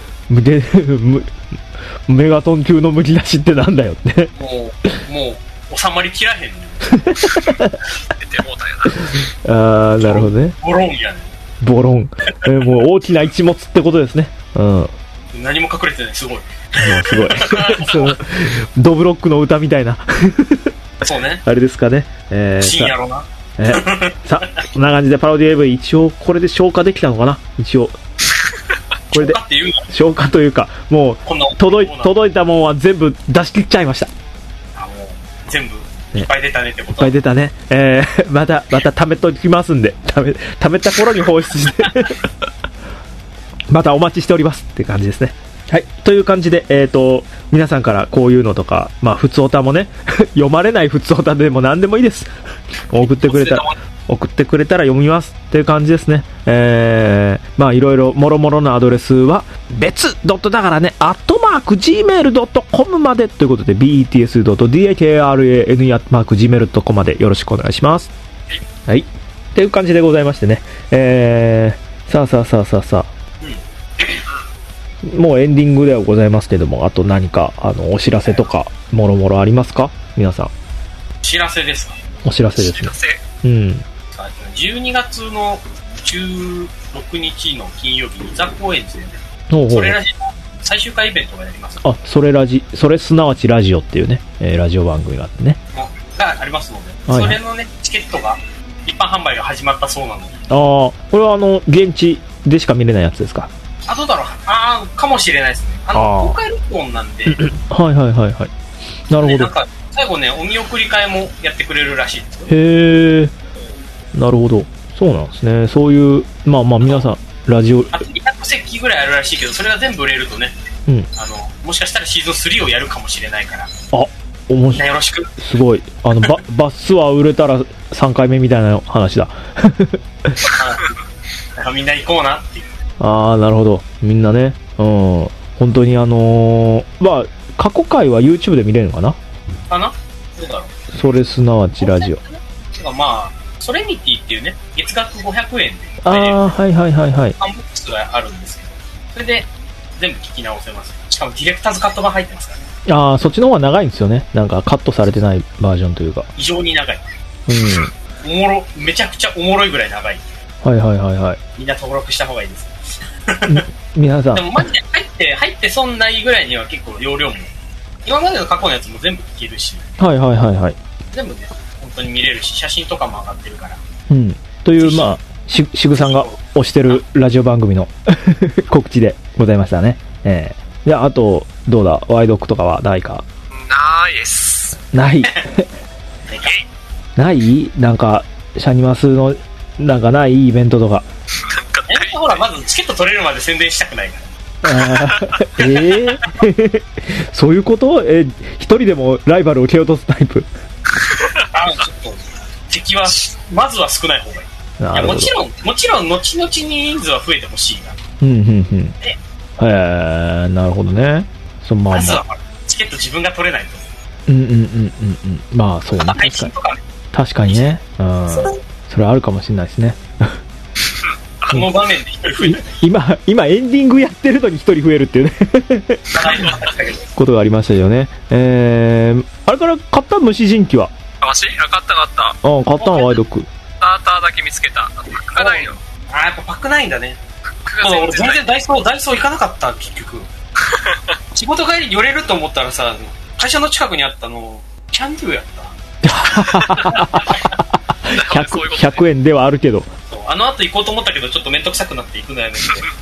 メガトン級のむき出しってなんだよって。 もう収まりきらへんね。 出てもうたやな。なるほどね。 ボロンやね。 ボロン。もう大きな一物ってことですね。 何も隠れてない。すごい。 すごい。ドブロックの歌みたいな。 そうね。 あれですかね。 深夜ろな。 さあ、こんな感じでパロディ AV 一応これで消化できたのかな。一応。これで消化というか、もう届いたもんは全部出し切っちゃいました。 もう全部いっぱい出たねってこと。 いっぱい出たね。また貯めときますんで、貯めた頃に放出してまたお待ちしておりますって感じですね。はい。という感じで、皆さんからこういうのとか、普通オタもね、読まれない普通オタでも何でもいいです。送ってくれたら読みますっていう感じですね。いろいろもろもろのアドレスは別だからね、@gmail.com までということで、bets.dakrani@gmail.com までよろしくお願いします。はい。っていう感じでございましてね。さあ。 もうエンディングではございますけども、あと何か、お知らせとか、もろもろありますか皆さん。 お知らせですか？ お知らせですね。うん。 12月の16日の金曜日にザ・高円寺でね、 ほうほう、 それラジ最終回イベントがやります。 あ、それすなわちラジオっていうね、ラジオ番組があってね。 がありますので、はい、それのね、チケットが、一般販売が始まったそうなので。 ああ、これは現地でしか見れないやつですか？ どうだろう。かもしれないですね。公開録音なんで。 はいはいはいはい。なるほど。 なんか、最後ね、お見送り会もやってくれるらしいですよ。 へえ、なるほど。そうなんですね。そういう、まあ皆さん、ラジオ。 あと200席ぐらいあるらしいけど、それが全部売れるとね、もしかしたらシーズン3をやるかもしれないから。 面白い。 よろしく。 すごい。バスは売れたら3回目みたいな話だ。 みんな行こうなっていう。 なるほど。みんなね。本当に過去回は YouTube で見れるのかな？ どうだろう。 それすなわちラジオ。 ソレニティっていうね、月額500円で。 はいはいはいはい。 ファンボックスがあるんですけど、それで全部聞き直せます。しかもディレクターズカット版入ってますからね。 そっちの方が長いんですよね。なんかカットされてないバージョンというか。 異常に長い。めちゃくちゃおもろいぐらい長い。 はいはいはいはい。 みんな登録した方がいいです。 皆さん。 でもマジで入って損ないぐらいには結構容量も、今までの過去のやつも全部聞けるし。はいはいはいはい。全部ね、本当に見れるし、写真とかも上がってるから。 という、しぐさんが推してるラジオ番組の告知でございましたね。じゃあ、あと、どうだ、ワイドックとかはないか？ ないです。 ない。ないなんか、シャニマスの、なんかないイベントとか。 ほら、まずチケット取れるまで宣伝したくないから。 そういうこと？一人でもライバルを蹴落とすタイプ。 ちょっと、敵は、まずは少ない方がいい。もちろん、後々に人数は増えてほしいな。 なるほどね。 まずは、チケット自分が取れないと。 まあ、そうね。確かにね。それはあるかもしれないですね。 この場面で一人増えた、ね、 今エンディングやってるのに一人増えるっていうねことがありましたよね。あれから買った虫人気は？ 買った買ったのワイドック。 スターターだけ見つけた。パックがないよ。 やっぱパックないんだね。俺全然ダイソー行かなかった結局。仕事帰りに寄れると思ったらさ、会社の近くにあったのキャンドゥやった。 100円ではあるけど。 あの後行こうと思ったけどちょっと面倒くさくなって行くのやめて。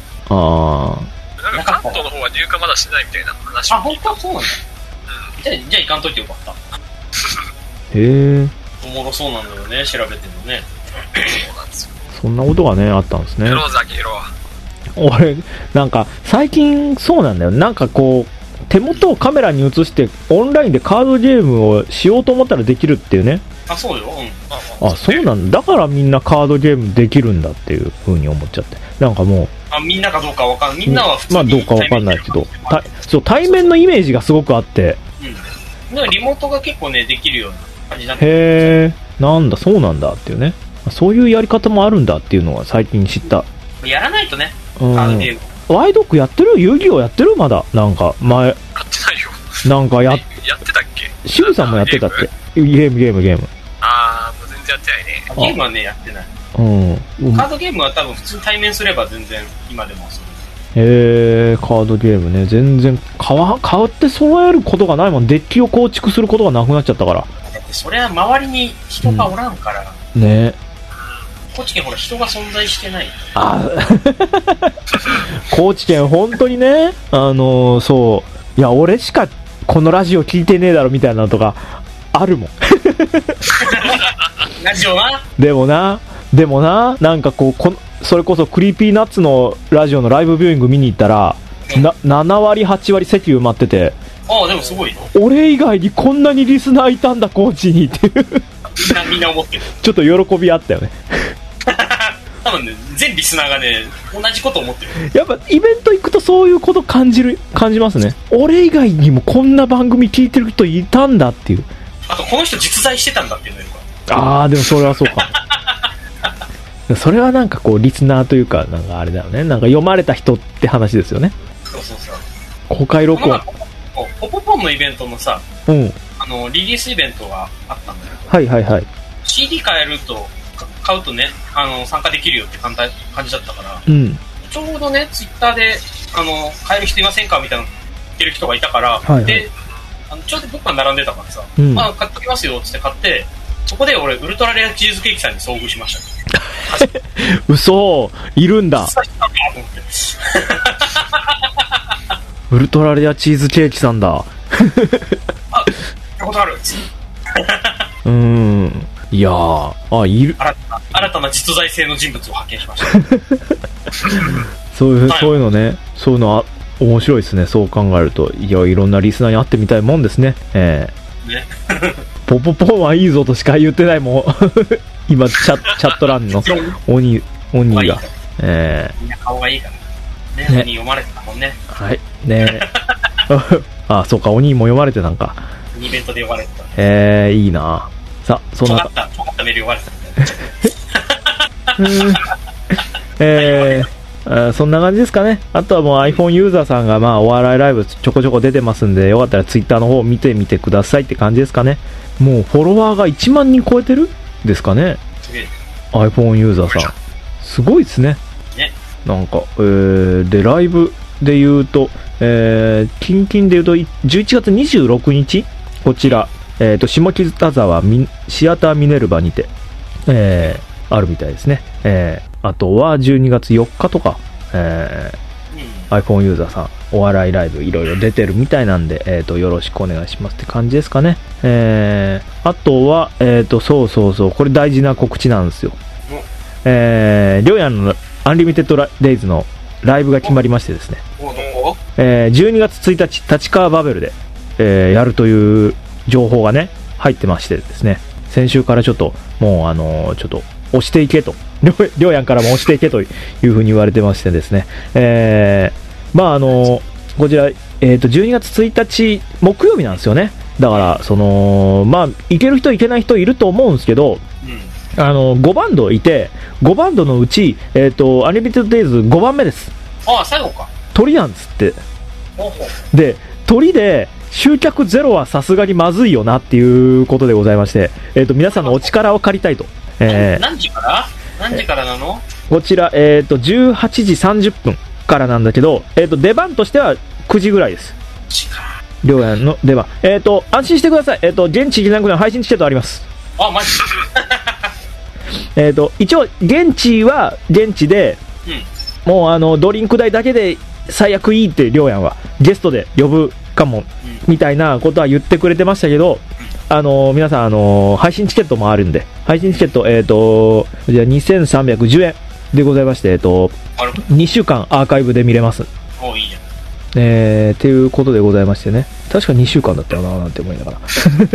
なんか関東の方は入荷まだしてないみたいな話を聞いた。 本当はそうなんだ。じゃあ行かんといてよかった。 へえ。 おもろそうなんだよね、調べてるのね。 そうなんですよ。 そんなことがねあったんですね。 俺なんか最近そうなんだよ。なんかこう手元をカメラに映してオンラインでカードゲームをしようと思ったらできるっていうね。 そうよ。 そうなんだ。だからみんなカードゲームできるんだっていう風に思っちゃって。なんかもうみんなかどうかわかんない。みんなは普通にどうかわかんないけど、対面のイメージがすごくあって。 リモートが結構ねできるような感じになって。 へー、なんだそうなんだっていうね。そういうやり方もあるんだっていうのは最近知った。 やらないとね。カードゲーム。ワイドックやってる？遊戯王やってる？まだなんか前。やってないよ。 なんかやってたっけ？ シグさんもやってたって。ゲーム。 もう全然やってないね。 ゲームはねやってない。カードゲームは多分普通に対面すれば全然今でも遊ぶ。カードゲームね。全然買って揃えることがないもん。デッキを構築することがなくなっちゃったから。 だってそれは周りに人がおらんから。 ね。 高知県ほら人が存在してない。 高知県本当にね、そう、いや俺しかこのラジオ聞いてねえだろみたいなのとかあるもん。 ラジオな。 でもな、なんかそれこそクリーピーナッツのラジオのライブビューイング見に行ったら、7割8割席埋まってて。 でもすごい。 俺以外にこんなにリスナーいたんだ高知にっていう。 みんな思ってる。 ちょっと喜びあったよね。 多分ね、全リスナーがね、同じこと思ってる。 やっぱイベント行くとそういうこと感じますね。俺以外にもこんな番組聞いてる人いたんだっていう。 あとこの人実在してたんだっていうのよ。 でもそれはそうか。それはなんかリスナーというか、なんかあれだよね。なんか読まれた人って話ですよね。 そうそうそう。 公開録音。 ポポポンのイベントのさ、 うん。 リリースイベントがあったんだよ。 はいはいはい。 CD 買うとね、参加できるよって感じだったから、 うん。 ちょうどね、ツイッターで、買える人いませんかみたいな言ってる人がいたから、 はいはい、 で、ちょうど僕が並んでたからさ、 うん、 まあ、買ってきますよって買って、そこで俺、ウルトラレアチーズケーキさんに遭遇しました、ね。 嘘いるんだ。ウルトラレアチーズケーキさんだ。 あ、ってことあるいやー、いる。 新たな実在性の人物を発見しました。 そういうのね、そういうの面白いですね、そう考えると。いろんなリスナーに会ってみたいもんですね。ねポポポンはいいぞとしか言ってないもん。今、チャット欄の鬼が。みんな顔がいいからね。鬼読まれてたもんね。 はい。ねあ、そうか、鬼も読まれてたんか。 イベントで呼ばれてた。 いいな。さ、そんな。 尖ったメール呼ばれてたんだよ。そんな感じですかね。あとはもう iPhone ユーザーさんがお笑いライブちょこちょこ出てますんで、よかったら Twitter の方を見てみてくださいって感じですかね。もうフォロワーが1万人超えてるですかね。iPhone ユーザーさん。すごいですね。なんか、で、ライブで言うと、近々で言うと、11月26日、こちら、下北沢シアターミネルヴァにて、あるみたいですね。あとは12月4日とか、iPhone ユーザーさんお笑いライブいろいろ出てるみたいなんで、よろしくお願いしますって感じですかね。あとは、そうこれ大事な告知なんですよ。りょうやんのアンリミテッドデイズのライブが決まりましてですね、12月1日立川バベルで、やるという情報がね入ってましてですね、先週からちょっともうちょっと押していけと、りょうやんからも押していけというふうに言われてましてですね、こちら、12月1日木曜日なんですよね。だから行ける人行けない人いると思うんですけど、5バンドいて、5バンドのうち、アンリミテッドデイズ5番目です。 ああ、最後か。 鳥なんですって。で、鳥で集客ゼロはさすがにまずいよなっていうことでございまして、皆さんのお力を借りたいと。 何時からなの？ こちら、18時30分からなんだけど、出番としては9時ぐらいです。りょうやんの出番。安心してください。現地行けなくても配信チケットあります。 あ、マジ一応、現地は現地で、もうドリンク代だけで最悪いいってりょうやんはゲストで呼ぶかも、みたいなことは言ってくれてましたけど、皆さん、配信チケットもあるんで、配信チケット、じゃあ2310円でございまして、2週間アーカイブで見れます。 お、いいじゃん。 っていうことでございましてね、確か2週間だったよななんて思いながら。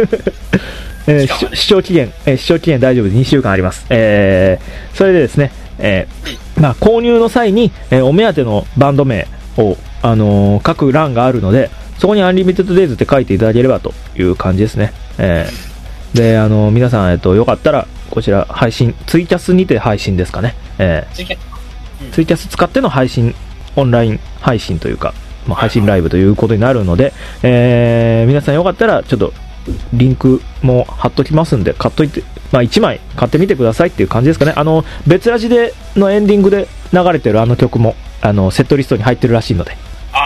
視聴期限大丈夫で2週間あります。それでですね、購入の際に、お目当てのバンド名を、書く欄があるので、そこにアンリミテッドデイズって書いていただければという感じですね。で、皆さん、よかったら、こちら配信、ツイキャスにて配信ですかね。ツイキャス使っての配信、オンライン配信というか、配信ライブということになるので、皆さんよかったら、ちょっと、リンクも貼っときますんで、買っといて、1枚買ってみてくださいっていう感じですかね。別ラジでのエンディングで流れてる曲も、セットリストに入ってるらしいので。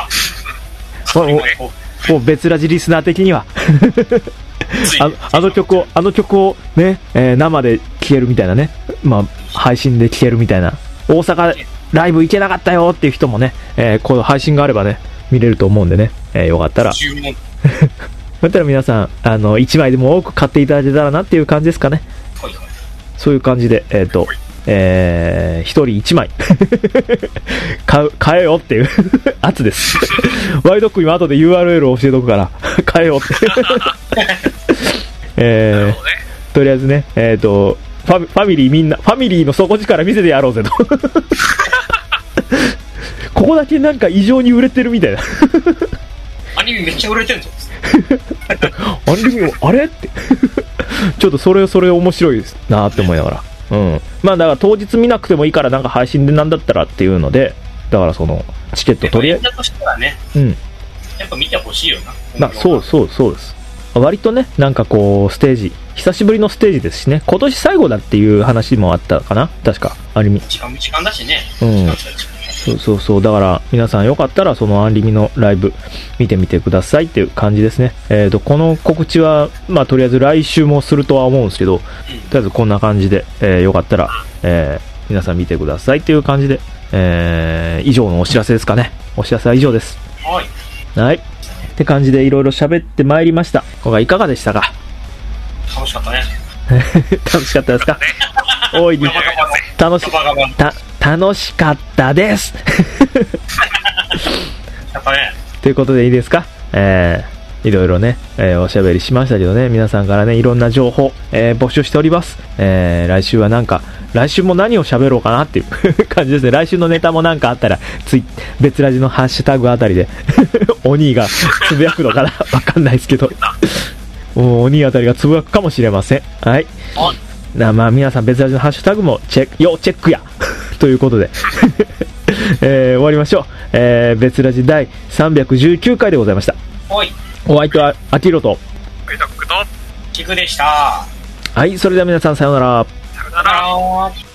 もう別ラジリスナー的にはあの曲をね、生で聴けるみたいなね、配信で聴けるみたいな、大阪ライブ行けなかったよっていう人もね、この配信があればね見れると思うんでね、よかったらだったら皆さん1枚でも多く買っていただけたらなっていう感じですかね。そういう感じで1人1枚買えよっていう圧ですワイドック今後で URL を教えとくから買えよってとりあえずねファミリーの底力見せてやろうぜとここだけなんか異常に売れてるみたいなアニメめっちゃ売れてんぞアニメあれってちょっとそれ面白いですなって思いながら、だから当日見なくてもいいからなんか配信でなんだったらっていうので、だからチケット取り演者としてはね、 うん。 やっぱ見てほしいよな。 まあ、そうです。割とね、なんかこう、ステージ、久しぶりのステージですしね、今年最後だっていう話もあったかな確か、アニメ。 時間だしね。 うん。そう。だから、皆さんよかったら、そのアンリミのライブ、見てみてくださいっていう感じですね。この告知は、まあ、とりあえず来週もするとは思うんですけど、とりあえずこんな感じで、よかったら、皆さん見てくださいっていう感じで、以上のお知らせですかね。お知らせは以上です。はい。って感じでいろいろ喋ってまいりました。今回いかがでしたか？ 楽しかったね。 楽しかったですか？大いに楽しかったです。 やっぱね。 ということでいいですか？いろいろね、おしゃべりしましたけどね、皆さんからね、いろんな情報、募集しております。来週は来週も何を喋ろうかなっていう感じですね。来週のネタもなんかあったら、別ラジのハッシュタグあたりで、お兄がつぶやくのかなわかんないですけど、お兄あたりがつぶやくかもしれません。はい。まあ皆さん別ラジのハッシュタグもチェックやということで、終わりましょう。別ラジ第319回でございました。お相手はアキロとキクでした。 はい、それでは皆さんさようなら。 さようなら。